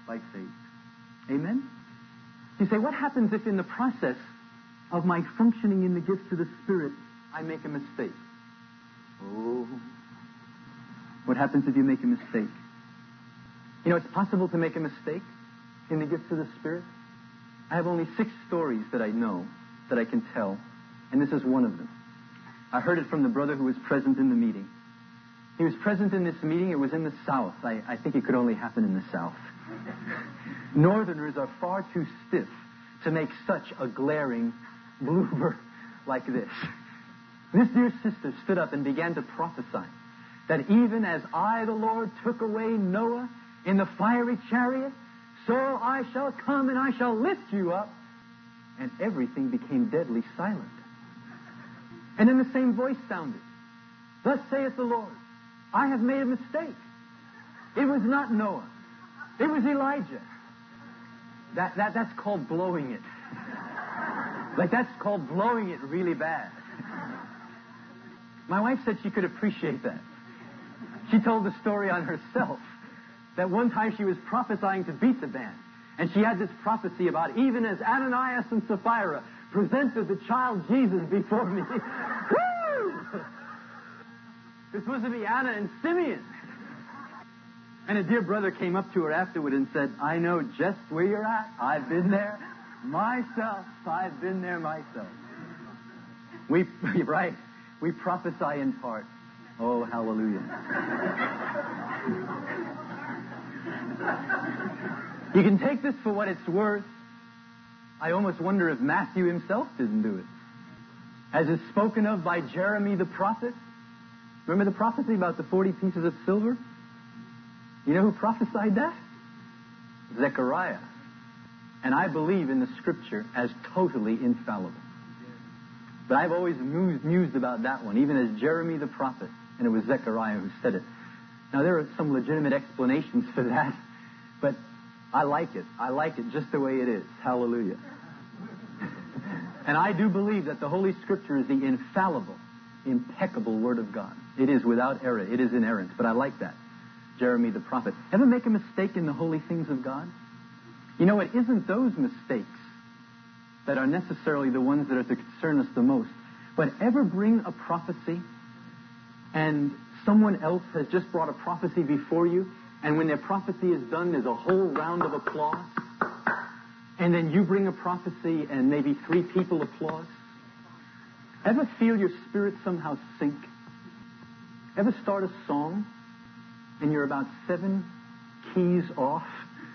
by faith. Amen? You say, what happens if in the process of my functioning in the gifts of the Spirit, I make a mistake? Oh. What happens if you make a mistake? You know, it's possible to make a mistake in the gifts of the Spirit. I have only six stories that I know, that I can tell, and this is one of them. I heard it from the brother who was present in the meeting. He was present in this meeting. It was in the South. I, I think it could only happen in the South. Northerners are far too stiff to make such a glaring blooper like this. This dear sister stood up and began to prophesy that even as I, the Lord, took away Noah in the fiery chariot, so I shall come and I shall lift you up. And everything became deadly silent. And then the same voice sounded. Thus saith the Lord, I have made a mistake. It was not Noah. It was Elijah. That, that, that's called blowing it. Like, that's called blowing it really bad. My wife said she could appreciate that. She told the story on herself. That one time she was prophesying to beat the band. And she had this prophecy about even as Ananias and Sapphira presented the child Jesus before me. Woo! This was to be Anna and Simeon. And a dear brother came up to her afterward and said, I know just where you're at. I've been there myself. I've been there myself. We, right, we prophesy in part. Oh, hallelujah. You can take this for what it's worth. I almost wonder if Matthew himself didn't do it. As is spoken of by Jeremy the prophet. Remember the prophecy about the forty pieces of silver? You know who prophesied that? Zechariah. And I believe in the Scripture as totally infallible. But I've always mused, mused about that one, even as Jeremy the prophet. And it was Zechariah who said it. Now, there are some legitimate explanations for that. But I like it. I like it just the way it is. Hallelujah. And I do believe that the Holy Scripture is the infallible, impeccable Word of God. It is without error. It is inerrant. But I like that. Jeremy the prophet. Ever make a mistake in the holy things of God? You know, it isn't those mistakes that are necessarily the ones that are to concern us the most. But ever bring a prophecy and someone else has just brought a prophecy before you, and when their prophecy is done, there's a whole round of applause, and then you bring a prophecy and maybe three people applaud? Ever feel your spirit somehow sink? Ever start a song and you're about seven keys off?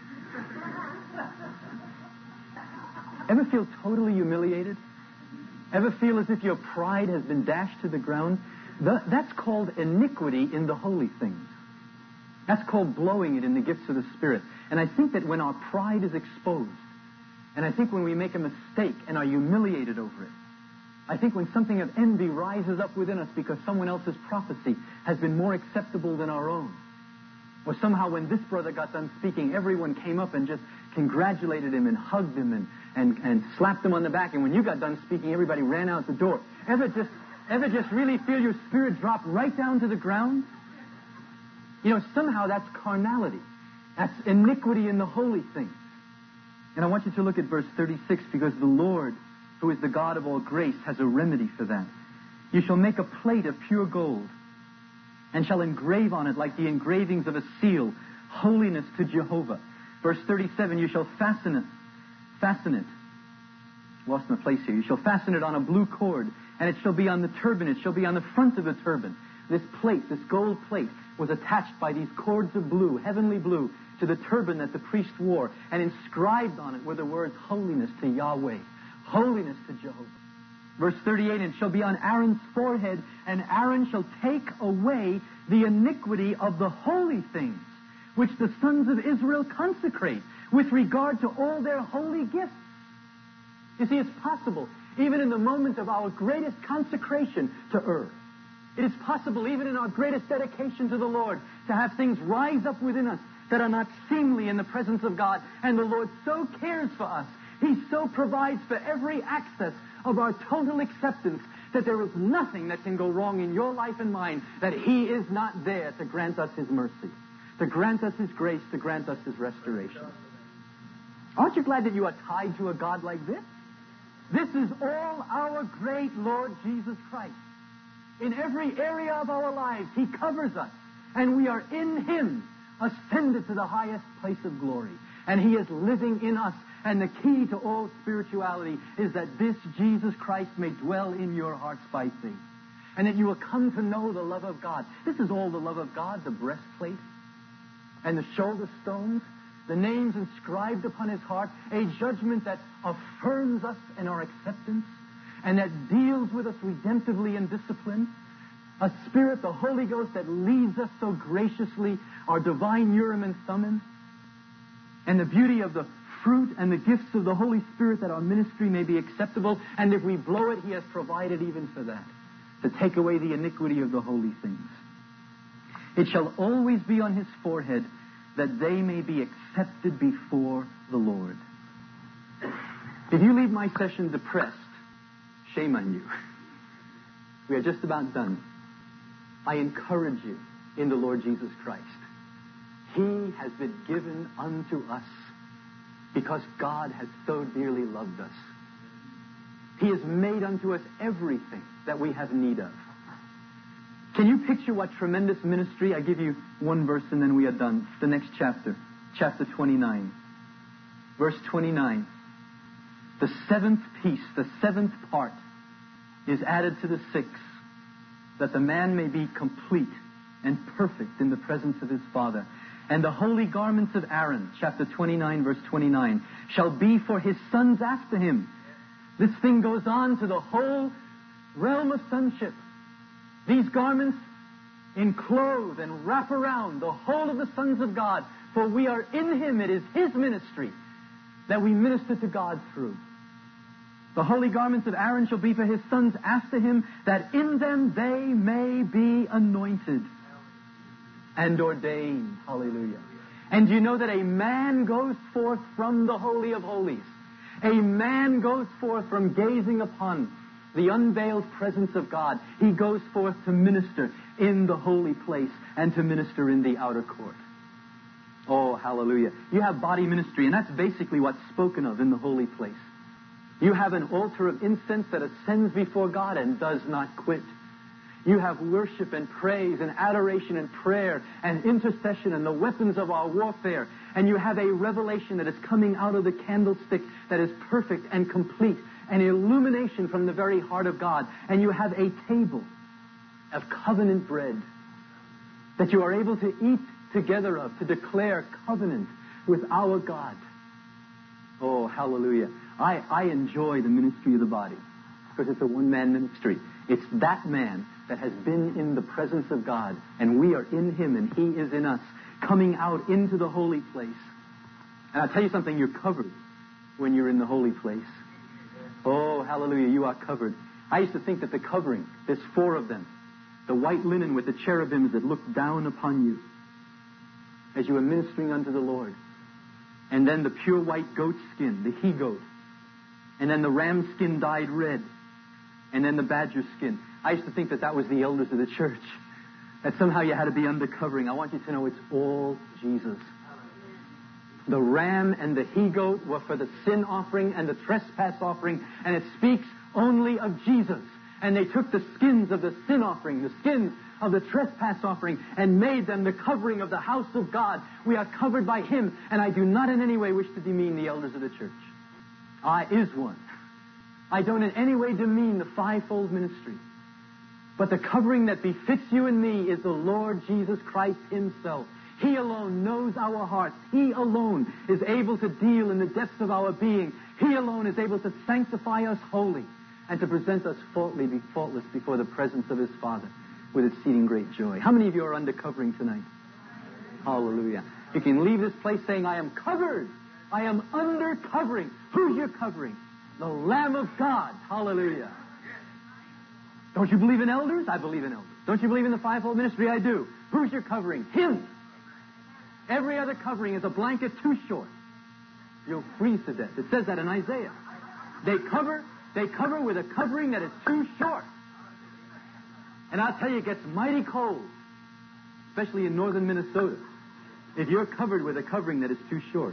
Ever feel totally humiliated? Ever feel as if your pride has been dashed to the ground? The, that's called iniquity in the holy things. That's called blowing it in the gifts of the Spirit. And I think that when our pride is exposed, and I think when we make a mistake and are humiliated over it, I think when something of envy rises up within us because someone else's prophecy has been more acceptable than our own, or somehow when this brother got done speaking, everyone came up and just congratulated him and hugged him and, and, and slapped him on the back, and when you got done speaking, everybody ran out the door. Ever just, ever just really feel your spirit drop right down to the ground? You know, somehow that's carnality. That's iniquity in the holy things. And I want you to look at verse thirty-six, because the Lord, who is the God of all grace, has a remedy for that. You shall make a plate of pure gold, and shall engrave on it, like the engravings of a seal, holiness to Jehovah. Verse thirty-seven, you shall fasten it. Fasten it. Lost my place here. You shall fasten it on a blue cord, and it shall be on the turban. It shall be on the front of the turban. This plate, this gold plate, was attached by these cords of blue, heavenly blue, to the turban that the priest wore, and inscribed on it were the words, holiness to Yahweh, holiness to Jehovah. Verse thirty-eight, and it shall be on Aaron's forehead, and Aaron shall take away the iniquity of the holy things, which the sons of Israel consecrate, with regard to all their holy gifts. You see, it's possible, even in the moment of our greatest consecration, to err. It is possible, even in our greatest dedication to the Lord, to have things rise up within us that are not seemly in the presence of God. And the Lord so cares for us. He so provides for every access of our total acceptance that there is nothing that can go wrong in your life and mine that He is not there to grant us His mercy, to grant us His grace, to grant us His restoration. Aren't you glad that you are tied to a God like this? This is all our great Lord Jesus Christ. In every area of our lives, He covers us, and we are in Him, ascended to the highest place of glory. And He is living in us. And the key to all spirituality is that this Jesus Christ may dwell in your hearts by faith. And that you will come to know the love of God. This is all the love of God, the breastplate and the shoulder stones, the names inscribed upon His heart, a judgment that affirms us in our acceptance and that deals with us redemptively in discipline, a Spirit, the Holy Ghost, that leads us so graciously, our divine Urim and Thummim, and the beauty of the fruit and the gifts of the Holy Spirit that our ministry may be acceptable, and if we blow it, He has provided even for that, to take away the iniquity of the holy things. It shall always be on his forehead, that they may be accepted before the Lord. If you leave my session depressed, shame on you. We are just about done. I encourage you in the Lord Jesus Christ. He has been given unto us because God has so dearly loved us. He has made unto us everything that we have need of. Can you picture what tremendous ministry? I give you one verse and then we are done. The next chapter, chapter twenty-nine. Verse twenty-nine. The seventh piece, the seventh part, is added to the sixth, that the man may be complete and perfect in the presence of his Father. And the holy garments of Aaron, chapter twenty-nine, verse twenty-nine, shall be for his sons after him. This thing goes on to the whole realm of sonship. These garments enclose and wrap around the whole of the sons of God, for we are in Him. It is His ministry that we minister to God through. The holy garments of Aaron shall be for his sons after him, that in them they may be anointed and ordained. Hallelujah. And do you know that a man goes forth from the Holy of Holies? A man goes forth from gazing upon the unveiled presence of God. He goes forth to minister in the holy place and to minister in the outer court. Oh, hallelujah. You have body ministry, and that's basically what's spoken of in the holy place. You have an altar of incense that ascends before God and does not quit. You have worship and praise and adoration and prayer and intercession and the weapons of our warfare. And you have a revelation that is coming out of the candlestick that is perfect and complete, an illumination from the very heart of God. And you have a table of covenant bread that you are able to eat together of, to declare covenant with our God. Oh, hallelujah. I, I enjoy the ministry of the body because it's a one-man ministry. It's that man that has been in the presence of God, and we are in Him, and He is in us, coming out into the holy place. And I'll tell you something, you're covered when you're in the holy place. Oh, hallelujah, you are covered. I used to think that the covering, there's four of them, the white linen with the cherubims that look down upon you as you are ministering unto the Lord. And then the pure white goat skin, the he-goat. And then the ram skin dyed red. And then the badger skin. I used to think that that was the elders of the church. That somehow you had to be under covering. I want you to know it's all Jesus. The ram and the he-goat were for the sin offering and the trespass offering. And it speaks only of Jesus. And they took the skins of the sin offering, the skins of the trespass offering, and made them the covering of the house of God. We are covered by Him, and I do not in any way wish to demean the elders of the church. I is one. I don't in any way demean the fivefold ministry. But the covering that befits you and me is the Lord Jesus Christ Himself. He alone knows our hearts. He alone is able to deal in the depths of our being. He alone is able to sanctify us wholly and to present us faultless, faultless before the presence of His Father with exceeding great joy. How many of you are under covering tonight? Hallelujah. You can leave this place saying, I am covered. I am under covering. Who's your covering? The Lamb of God. Hallelujah. Don't you believe in elders? I believe in elders. Don't you believe in the fivefold ministry? I do. Who's your covering? Him. Every other covering is a blanket too short. You'll freeze to death. It says that in Isaiah. They cover, they cover with a covering that is too short. And I'll tell you, it gets mighty cold, especially in northern Minnesota. if you're covered with a covering that is too short.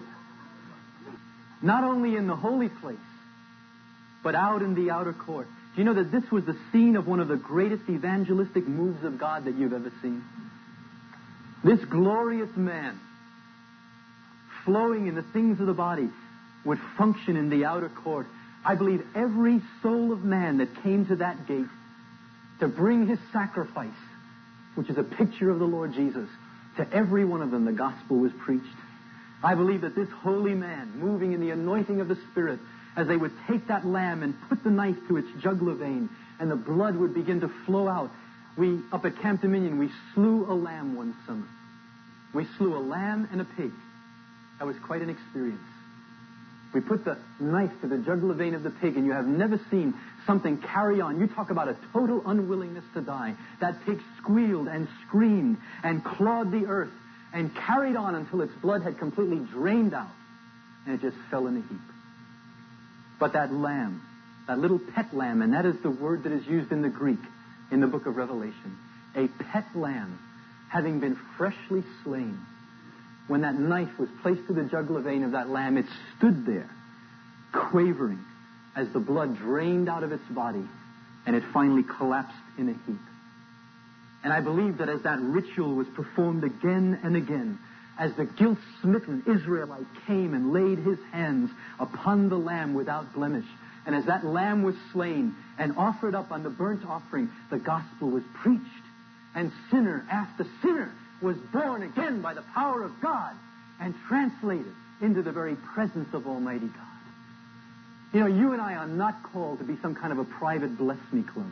Not only in the holy place, but out in the outer court. Do you know that this was the scene of one of the greatest evangelistic moves of God that you've ever seen? This glorious man, flowing in the things of the body, would function in the outer court. I believe every soul of man that came to that gate to bring his sacrifice, which is a picture of the Lord Jesus, to every one of them the gospel was preached. I believe that this holy man, moving in the anointing of the Spirit, as they would take that lamb and put the knife to its jugular vein, and the blood would begin to flow out. We, up at Camp Dominion, we slew a lamb one summer. We slew a lamb and a pig. That was quite an experience. We put the knife to the jugular vein of the pig, and you have never seen something carry on. You talk about a total unwillingness to die. That pig squealed and screamed and clawed the earth and carried on until its blood had completely drained out, and it just fell in a heap. But that lamb, that little pet lamb, and that is the word that is used in the Greek in the book of Revelation, a pet lamb, having been freshly slain, when that knife was placed to the jugular vein of that lamb, it stood there, quavering, as the blood drained out of its body, and it finally collapsed in a heap. And I believe that as that ritual was performed again and again, as the guilt-smitten Israelite came and laid his hands upon the lamb without blemish, and as that lamb was slain and offered up on the burnt offering, the gospel was preached, and sinner after sinner was born again by the power of God and translated into the very presence of Almighty God. You know, you and I are not called to be some kind of a private bless me club.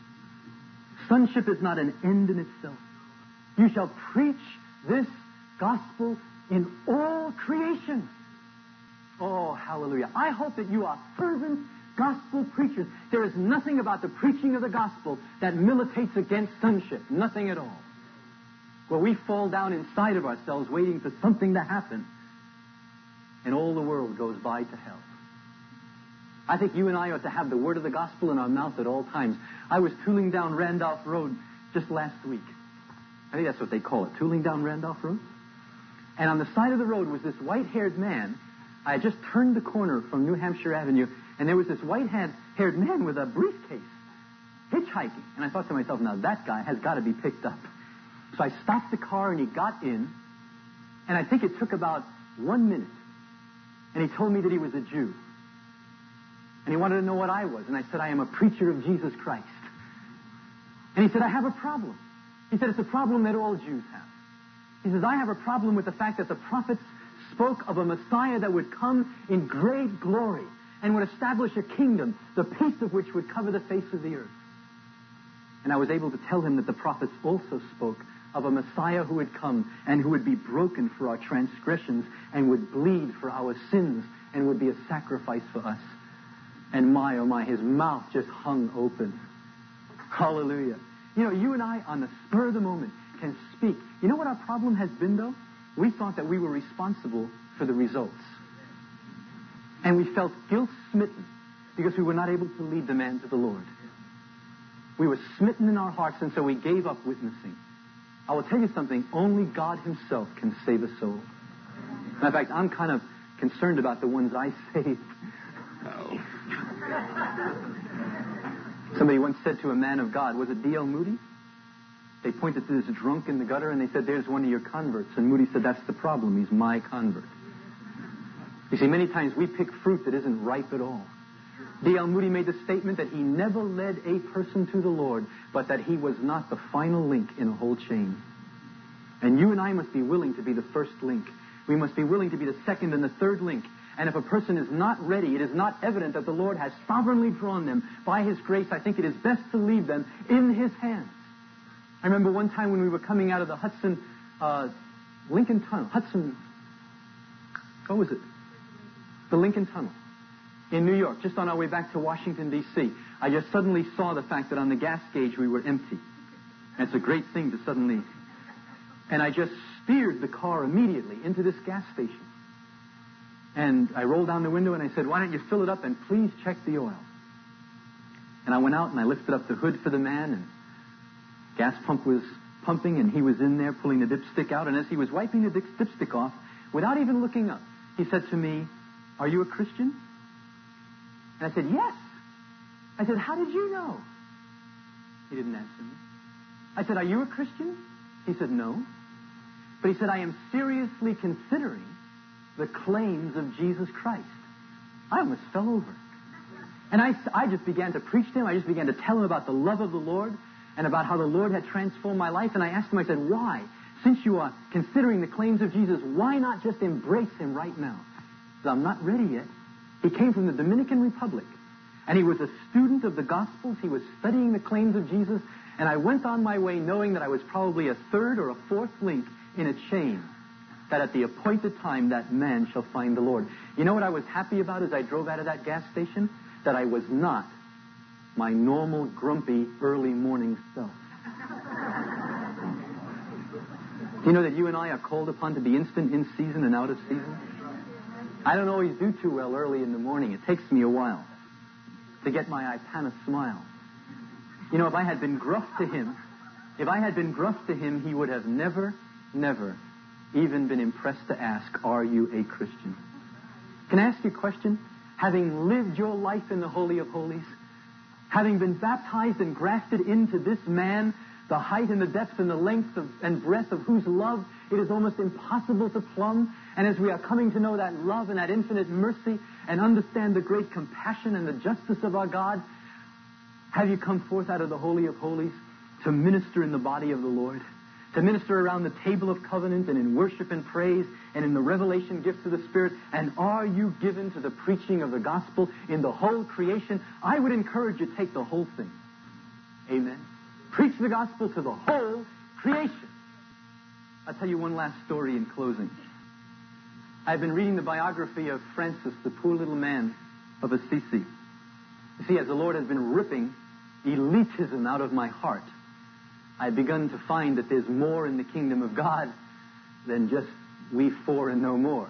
Sonship is not an end in itself. You shall preach this gospel in all creation. Oh, hallelujah. I hope that you are fervent gospel preachers. There is nothing about the preaching of the gospel that militates against sonship. Nothing at all. Where we fall down inside of ourselves waiting for something to happen, and all the world goes by to hell. I think you and I ought to have the word of the gospel in our mouth at all times. I was tooling down Randolph Road just last week. I think that's what they call it, tooling down Randolph Road. And on the side of the road was this white-haired man. I had just turned the corner from New Hampshire Avenue, and there was this white-haired man with a briefcase, hitchhiking. And I thought to myself, now that guy has got to be picked up. So I stopped the car, and he got in, and I think it took about one minute. And he told me that he was a Jew. And he wanted to know what I was. And I said, I am a preacher of Jesus Christ. And he said, I have a problem. He said, it's a problem that all Jews have. He says, I have a problem with the fact that the prophets spoke of a Messiah that would come in great glory and would establish a kingdom, the peace of which would cover the face of the earth. And I was able to tell him that the prophets also spoke of a Messiah who would come and who would be broken for our transgressions and would bleed for our sins and would be a sacrifice for us. And my, oh my, his mouth just hung open. Hallelujah. You know, you and I, on the spur of the moment, can speak. You know what our problem has been, though? We thought that we were responsible for the results. And we felt guilt-smitten because we were not able to lead the man to the Lord. We were smitten in our hearts, and so we gave up witnessing. I will tell you something. Only God himself can save a soul. In fact, I'm kind of concerned about the ones I saved. Oh. Somebody once said to a man of God, was it D L Moody? They pointed to this drunk in the gutter and they said, there's one of your converts. And Moody said, that's the problem. He's my convert. You see, many times we pick fruit that isn't ripe at all. D L Moody made the statement that he never led a person to the Lord, but that he was not the final link in a whole chain. And you and I must be willing to be the first link. We must be willing to be the second and the third link. And if a person is not ready, it is not evident that the Lord has sovereignly drawn them by his grace, I think it is best to leave them in his hands. I remember one time when we were coming out of the Hudson, uh, Lincoln Tunnel, Hudson, what was it? The Lincoln Tunnel in New York, just on our way back to Washington, D C I just suddenly saw the fact that on the gas gauge we were empty. And it's a great thing to suddenly... And I just steered the car immediately into this gas station. And I rolled down the window and I said, why don't you fill it up and please check the oil? And I went out and I lifted up the hood for the man, and gas pump was pumping, and he was in there pulling the dipstick out. And as he was wiping the dip- dipstick off, without even looking up, he said to me, "Are you a Christian?" And I said, "Yes." I said, "How did you know?" He didn't answer me. I said, "Are you a Christian?" He said, "No." But he said, "I am seriously considering the claims of Jesus Christ." I almost fell over. And I, I just began to preach to him. I just began to tell him about the love of the Lord and about how the Lord had transformed my life. And I asked him, I said, "Why? Since you are considering the claims of Jesus, why not just embrace him right now?" He said, "I'm not ready yet." He came from the Dominican Republic, and he was a student of the Gospels. He was studying the claims of Jesus. And I went on my way knowing that I was probably a third or a fourth link in a chain, that at the appointed time that man shall find the Lord. You know what I was happy about as I drove out of that gas station? That I was not my normal, grumpy, early morning self. You know that you and I are called upon to be instant in season and out of season? I don't always do too well early in the morning. It takes me a while to get my Ipana smile. You know, if I had been gruff to him, if I had been gruff to him, he would have never, never even been impressed to ask, "Are you a Christian?" Can I ask you a question? Having lived your life in the Holy of Holies, having been baptized and grafted into this man, the height and the depth and the length of, and breadth of whose love it is almost impossible to plumb, and as we are coming to know that love and that infinite mercy and understand the great compassion and the justice of our God, have you come forth out of the Holy of Holies to minister in the body of the Lord? To minister around the table of covenant and in worship and praise and in the revelation gifts of the Spirit? And are you given to the preaching of the gospel in the whole creation? I would encourage you to take the whole thing. Amen. Preach the gospel to the whole creation. I'll tell you one last story in closing. I've been reading the biography of Francis, the poor little man of Assisi. You see, as the Lord has been ripping elitism out of my heart, I've begun to find that there's more in the kingdom of God than just we four and no more.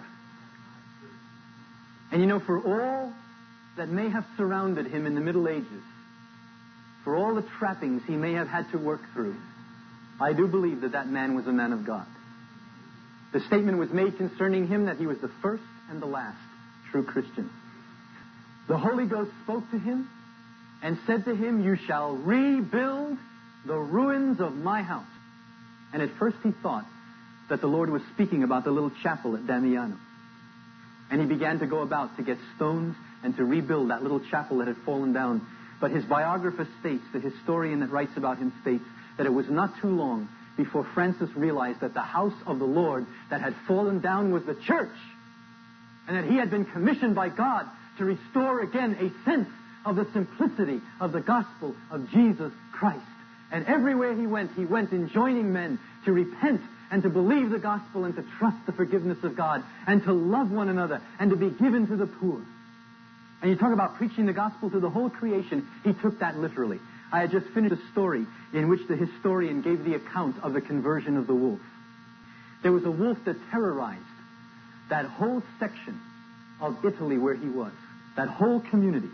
And you know, for all that may have surrounded him in the Middle Ages, for all the trappings he may have had to work through, I do believe that that man was a man of God. The statement was made concerning him that he was the first and the last true Christian. The Holy Ghost spoke to him and said to him, "You shall rebuild the ruins of my house." And at first he thought that the Lord was speaking about the little chapel at Damiano. And he began to go about to get stones and to rebuild that little chapel that had fallen down. But his biographer states, the historian that writes about him states, that it was not too long before Francis realized that the house of the Lord that had fallen down was the church, and that he had been commissioned by God to restore again a sense of the simplicity of the gospel of Jesus Christ. And everywhere he went, he went enjoining men to repent and to believe the gospel and to trust the forgiveness of God and to love one another and to be given to the poor. And you talk about preaching the gospel to the whole creation. He took that literally. I had just finished a story in which the historian gave the account of the conversion of the wolf. There was a wolf that terrorized that whole section of Italy where he was, that whole community.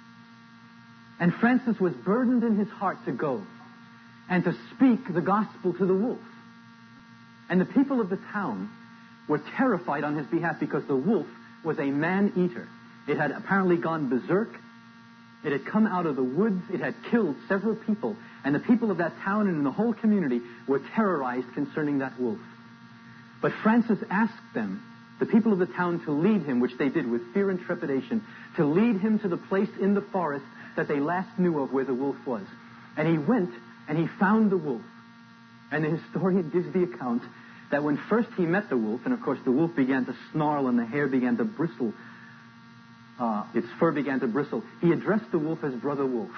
And Francis was burdened in his heart to go and to speak the gospel to the wolf. And the people of the town were terrified on his behalf because the wolf was a man-eater. It had apparently gone berserk. It had come out of the woods. It had killed several people. And the people of that town and in the whole community were terrorized concerning that wolf. But Francis asked them, the people of the town, to lead him, which they did with fear and trepidation, to lead him to the place in the forest that they last knew of where the wolf was. And he went and he found the wolf. And the historian gives the account that when first he met the wolf, and of course the wolf began to snarl and the hair began to bristle, uh, its fur began to bristle, he addressed the wolf as Brother Wolf.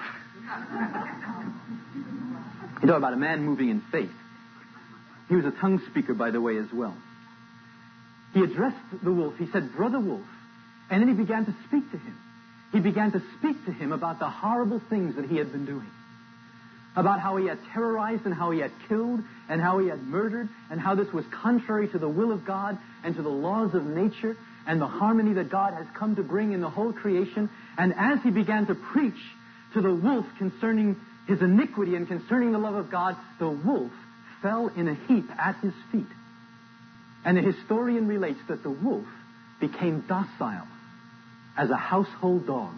You know about a man moving in faith. He was a tongue speaker, by the way, as well. He addressed the wolf. He said, "Brother Wolf." And then he began to speak to him. He began to speak to him about the horrible things that he had been doing. About how he had terrorized and how he had killed and how he had murdered and how this was contrary to the will of God and to the laws of nature and the harmony that God has come to bring in the whole creation. And as he began to preach to the wolf concerning his iniquity and concerning the love of God, the wolf fell in a heap at his feet. And the historian relates that the wolf became docile as a household dog.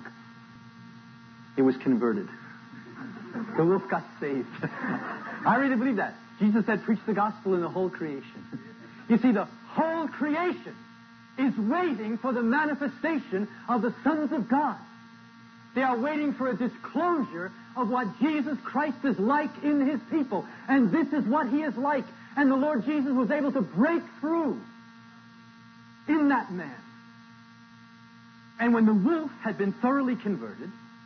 It was converted. The wolf got saved. I really believe that. Jesus said, preach the gospel in the whole creation. You see, the whole creation is waiting for the manifestation of the sons of God. They are waiting for a disclosure of what Jesus Christ is like in his people. And this is what he is like. And the Lord Jesus was able to break through in that man. And when the wolf had been thoroughly converted,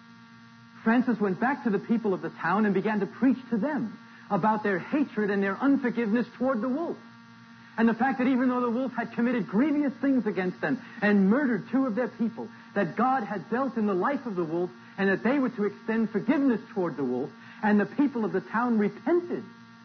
Francis went back to the people of the town and began to preach to them about their hatred and their unforgiveness toward the wolf. And the fact that even though the wolf had committed grievous things against them and murdered two of their people, that God had dealt in the life of the wolf and that they were to extend forgiveness toward the wolf, and the people of the town repented.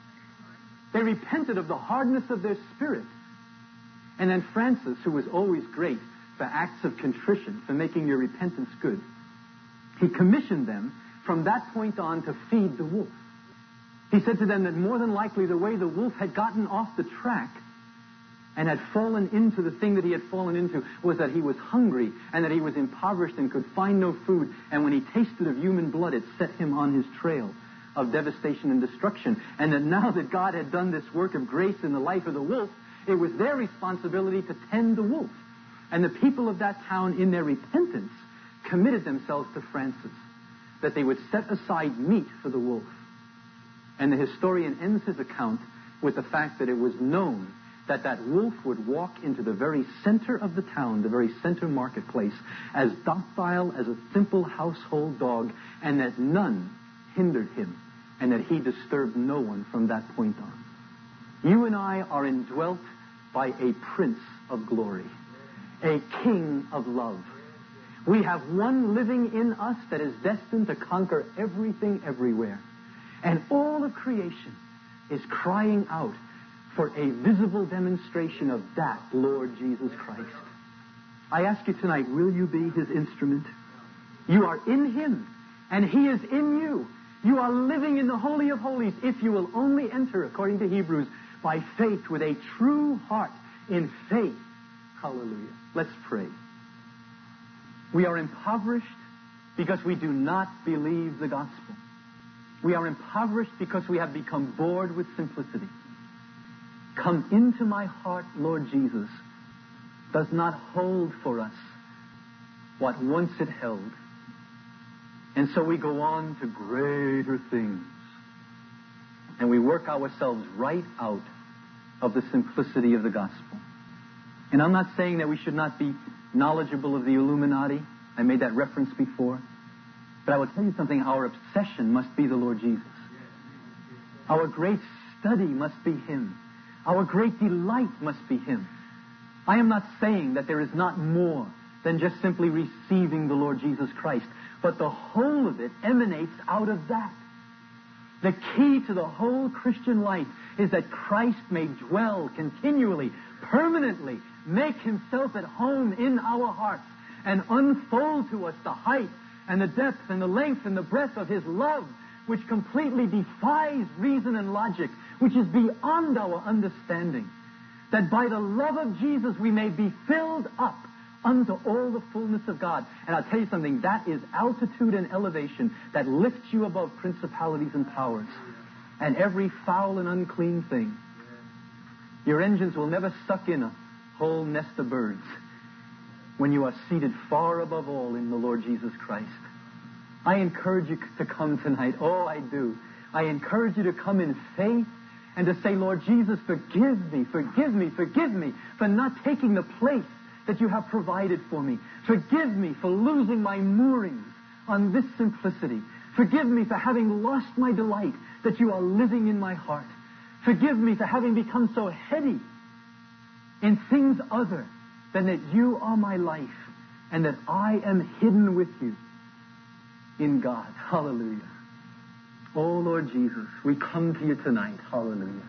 They repented of the hardness of their spirit. And then Francis, who was always great for acts of contrition, for making your repentance good, he commissioned them from that point on to feed the wolf. He said to them that more than likely the way the wolf had gotten off the track and had fallen into the thing that he had fallen into was that he was hungry and that he was impoverished and could find no food. And when he tasted of human blood, it set him on his trail of devastation and destruction. And that now that God had done this work of grace in the life of the wolf, it was their responsibility to tend the wolf. And the people of that town, in their repentance, committed themselves to Francis, that they would set aside meat for the wolf. And the historian ends his account with the fact that it was known that that wolf would walk into the very center of the town, the very center marketplace, as docile as a simple household dog, and that none hindered him, and that he disturbed no one from that point on. You and I are indwelt by a Prince of glory, a King of love. We have one living in us that is destined to conquer everything everywhere. And all of creation is crying out for a visible demonstration of that Lord Jesus Christ. I ask you tonight, will you be his instrument? You are in him, and he is in you. You are living in the Holy of Holies if you will only enter, according to Hebrews, by faith with a true heart in faith. Hallelujah. Let's pray. We are impoverished because we do not believe the gospel. We are impoverished because we have become bored with simplicity. Come into my heart, Lord Jesus, does not hold for us what once it held. And so we go on to greater things. And we work ourselves right out of the simplicity of the gospel. And I'm not saying that we should not be knowledgeable of the Illuminati. I made that reference before. But I will tell you something. Our obsession must be the Lord Jesus. Our great study must be him. Our great delight must be him. I am not saying that there is not more than just simply receiving the Lord Jesus Christ. But the whole of it emanates out of that. The key to the whole Christian life is that Christ may dwell continually, permanently, make himself at home in our hearts, and unfold to us the height and the depth and the length and the breadth of his love, which completely defies reason and logic, which is beyond our understanding. That by the love of Jesus we may be filled up unto all the fullness of God. And I'll tell you something, that is altitude and elevation that lifts you above principalities and powers and every foul and unclean thing. Your engines will never suck in a whole nest of birds when you are seated far above all in the Lord Jesus Christ. I encourage you to come tonight. Oh, I do. I encourage you to come in faith and to say, Lord Jesus, forgive me, forgive me, forgive me for not taking the place that you have provided for me. Forgive me for losing my moorings on this simplicity. Forgive me for having lost my delight that you are living in my heart. Forgive me for having become so heady in things other than that you are my life and that I am hidden with you in God. Hallelujah. Oh, Lord Jesus, we come to you tonight. Hallelujah.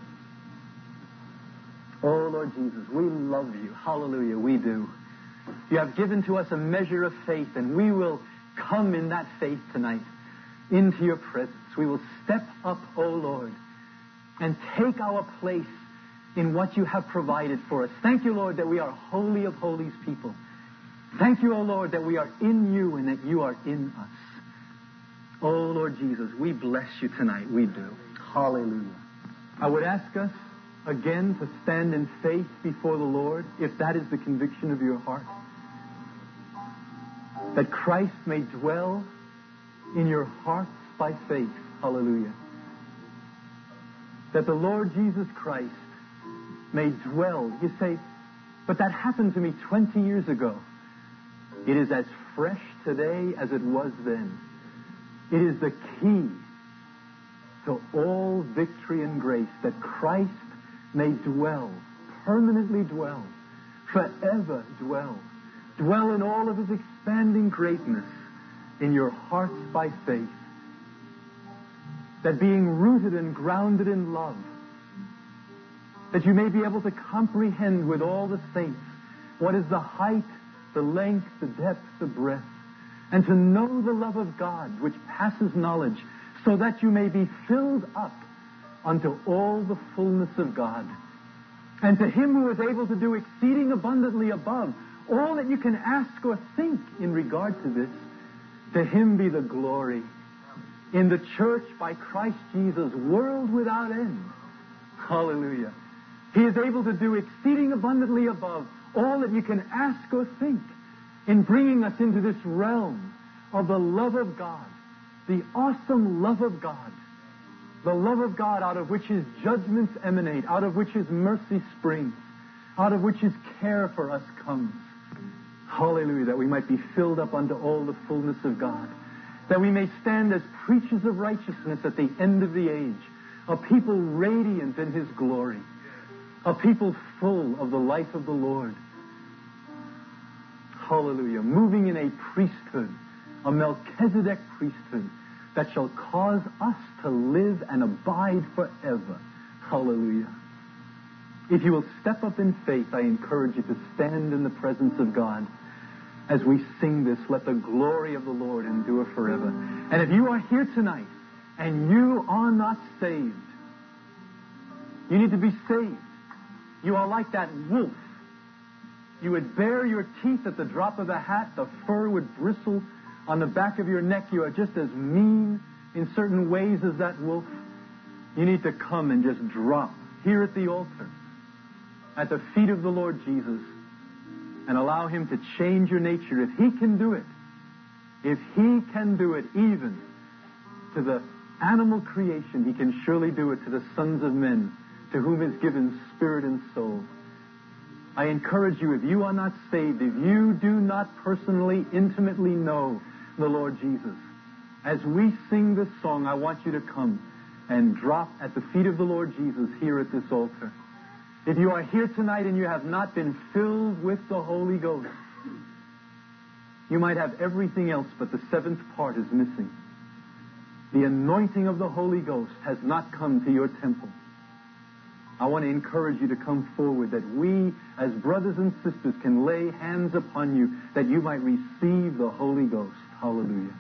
Oh, Lord Jesus, we love you. Hallelujah, we do. You have given to us a measure of faith, and we will come in that faith tonight into your presence. We will step up, oh Lord, and take our place in what you have provided for us. Thank you, Lord, that we are holy of holies people. Thank you, O Lord, that we are in you and that you are in us. Oh, Lord Jesus, we bless you tonight. We do. Hallelujah. I would ask us again to stand in faith before the Lord, if that is the conviction of your heart, that Christ may dwell in your hearts by faith. Hallelujah. That the Lord Jesus Christ may dwell. You say, but that happened to me twenty years ago. It is as fresh today as it was then. It is the key to all victory and grace, that Christ may dwell, permanently dwell, forever dwell, dwell in all of his expanding greatness in your hearts by faith. That being rooted and grounded in love, that you may be able to comprehend with all the saints what is the height, the length, the depth, the breadth, and to know the love of God which passes knowledge, so that you may be filled up unto all the fullness of God. And to him who is able to do exceeding abundantly above all that you can ask or think in regard to this, to him be the glory in the church by Christ Jesus, world without end. Hallelujah. He is able to do exceeding abundantly above all that you can ask or think, in bringing us into this realm of the love of God, the awesome love of God, the love of God out of which his judgments emanate, out of which his mercy springs, out of which his care for us comes. Hallelujah, that we might be filled up unto all the fullness of God, that we may stand as preachers of righteousness at the end of the age, a people radiant in his glory, a people full of the life of the Lord. Hallelujah. Moving in a priesthood, a Melchizedek priesthood, that shall cause us to live and abide forever. Hallelujah. If you will step up in faith, I encourage you to stand in the presence of God. As we sing this, let the glory of the Lord endure forever. And if you are here tonight and you are not saved, you need to be saved. You are like that wolf. You would bare your teeth at the drop of a hat. The fur would bristle on the back of your neck. You are just as mean in certain ways as that wolf. You need to come and just drop here at the altar, at the feet of the Lord Jesus, and allow him to change your nature. If he can do it, if he can do it even to the animal creation, he can surely do it to the sons of men, to whom is given spirit and soul. I encourage you, if you are not saved, if you do not personally, intimately know the Lord Jesus, as we sing this song, I want you to come and drop at the feet of the Lord Jesus here at this altar. If you are here tonight and you have not been filled with the Holy Ghost, you might have everything else, but the seventh part is missing. The anointing of the Holy Ghost has not come to your temple. I want to encourage you to come forward, that we, as brothers and sisters, can lay hands upon you, that you might receive the Holy Ghost. Hallelujah.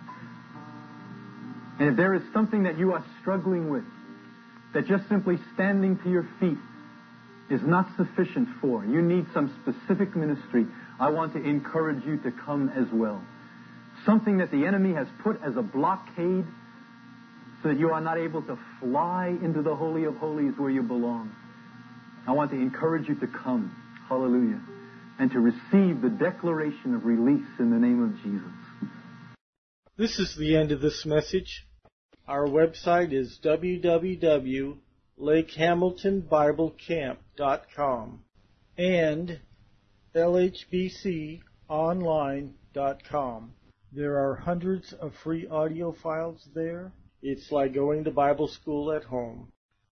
And if there is something that you are struggling with, that just simply standing to your feet is not sufficient for, you need some specific ministry, I want to encourage you to come as well. Something that the enemy has put as a blockade so that you are not able to fly into the Holy of Holies where you belong. I want to encourage you to come, hallelujah, and to receive the declaration of release in the name of Jesus. This is the end of this message. Our website is w w w dot lake hamilton bible camp dot com and l h b c online dot com. There are hundreds of free audio files there. It's like going to Bible school at home.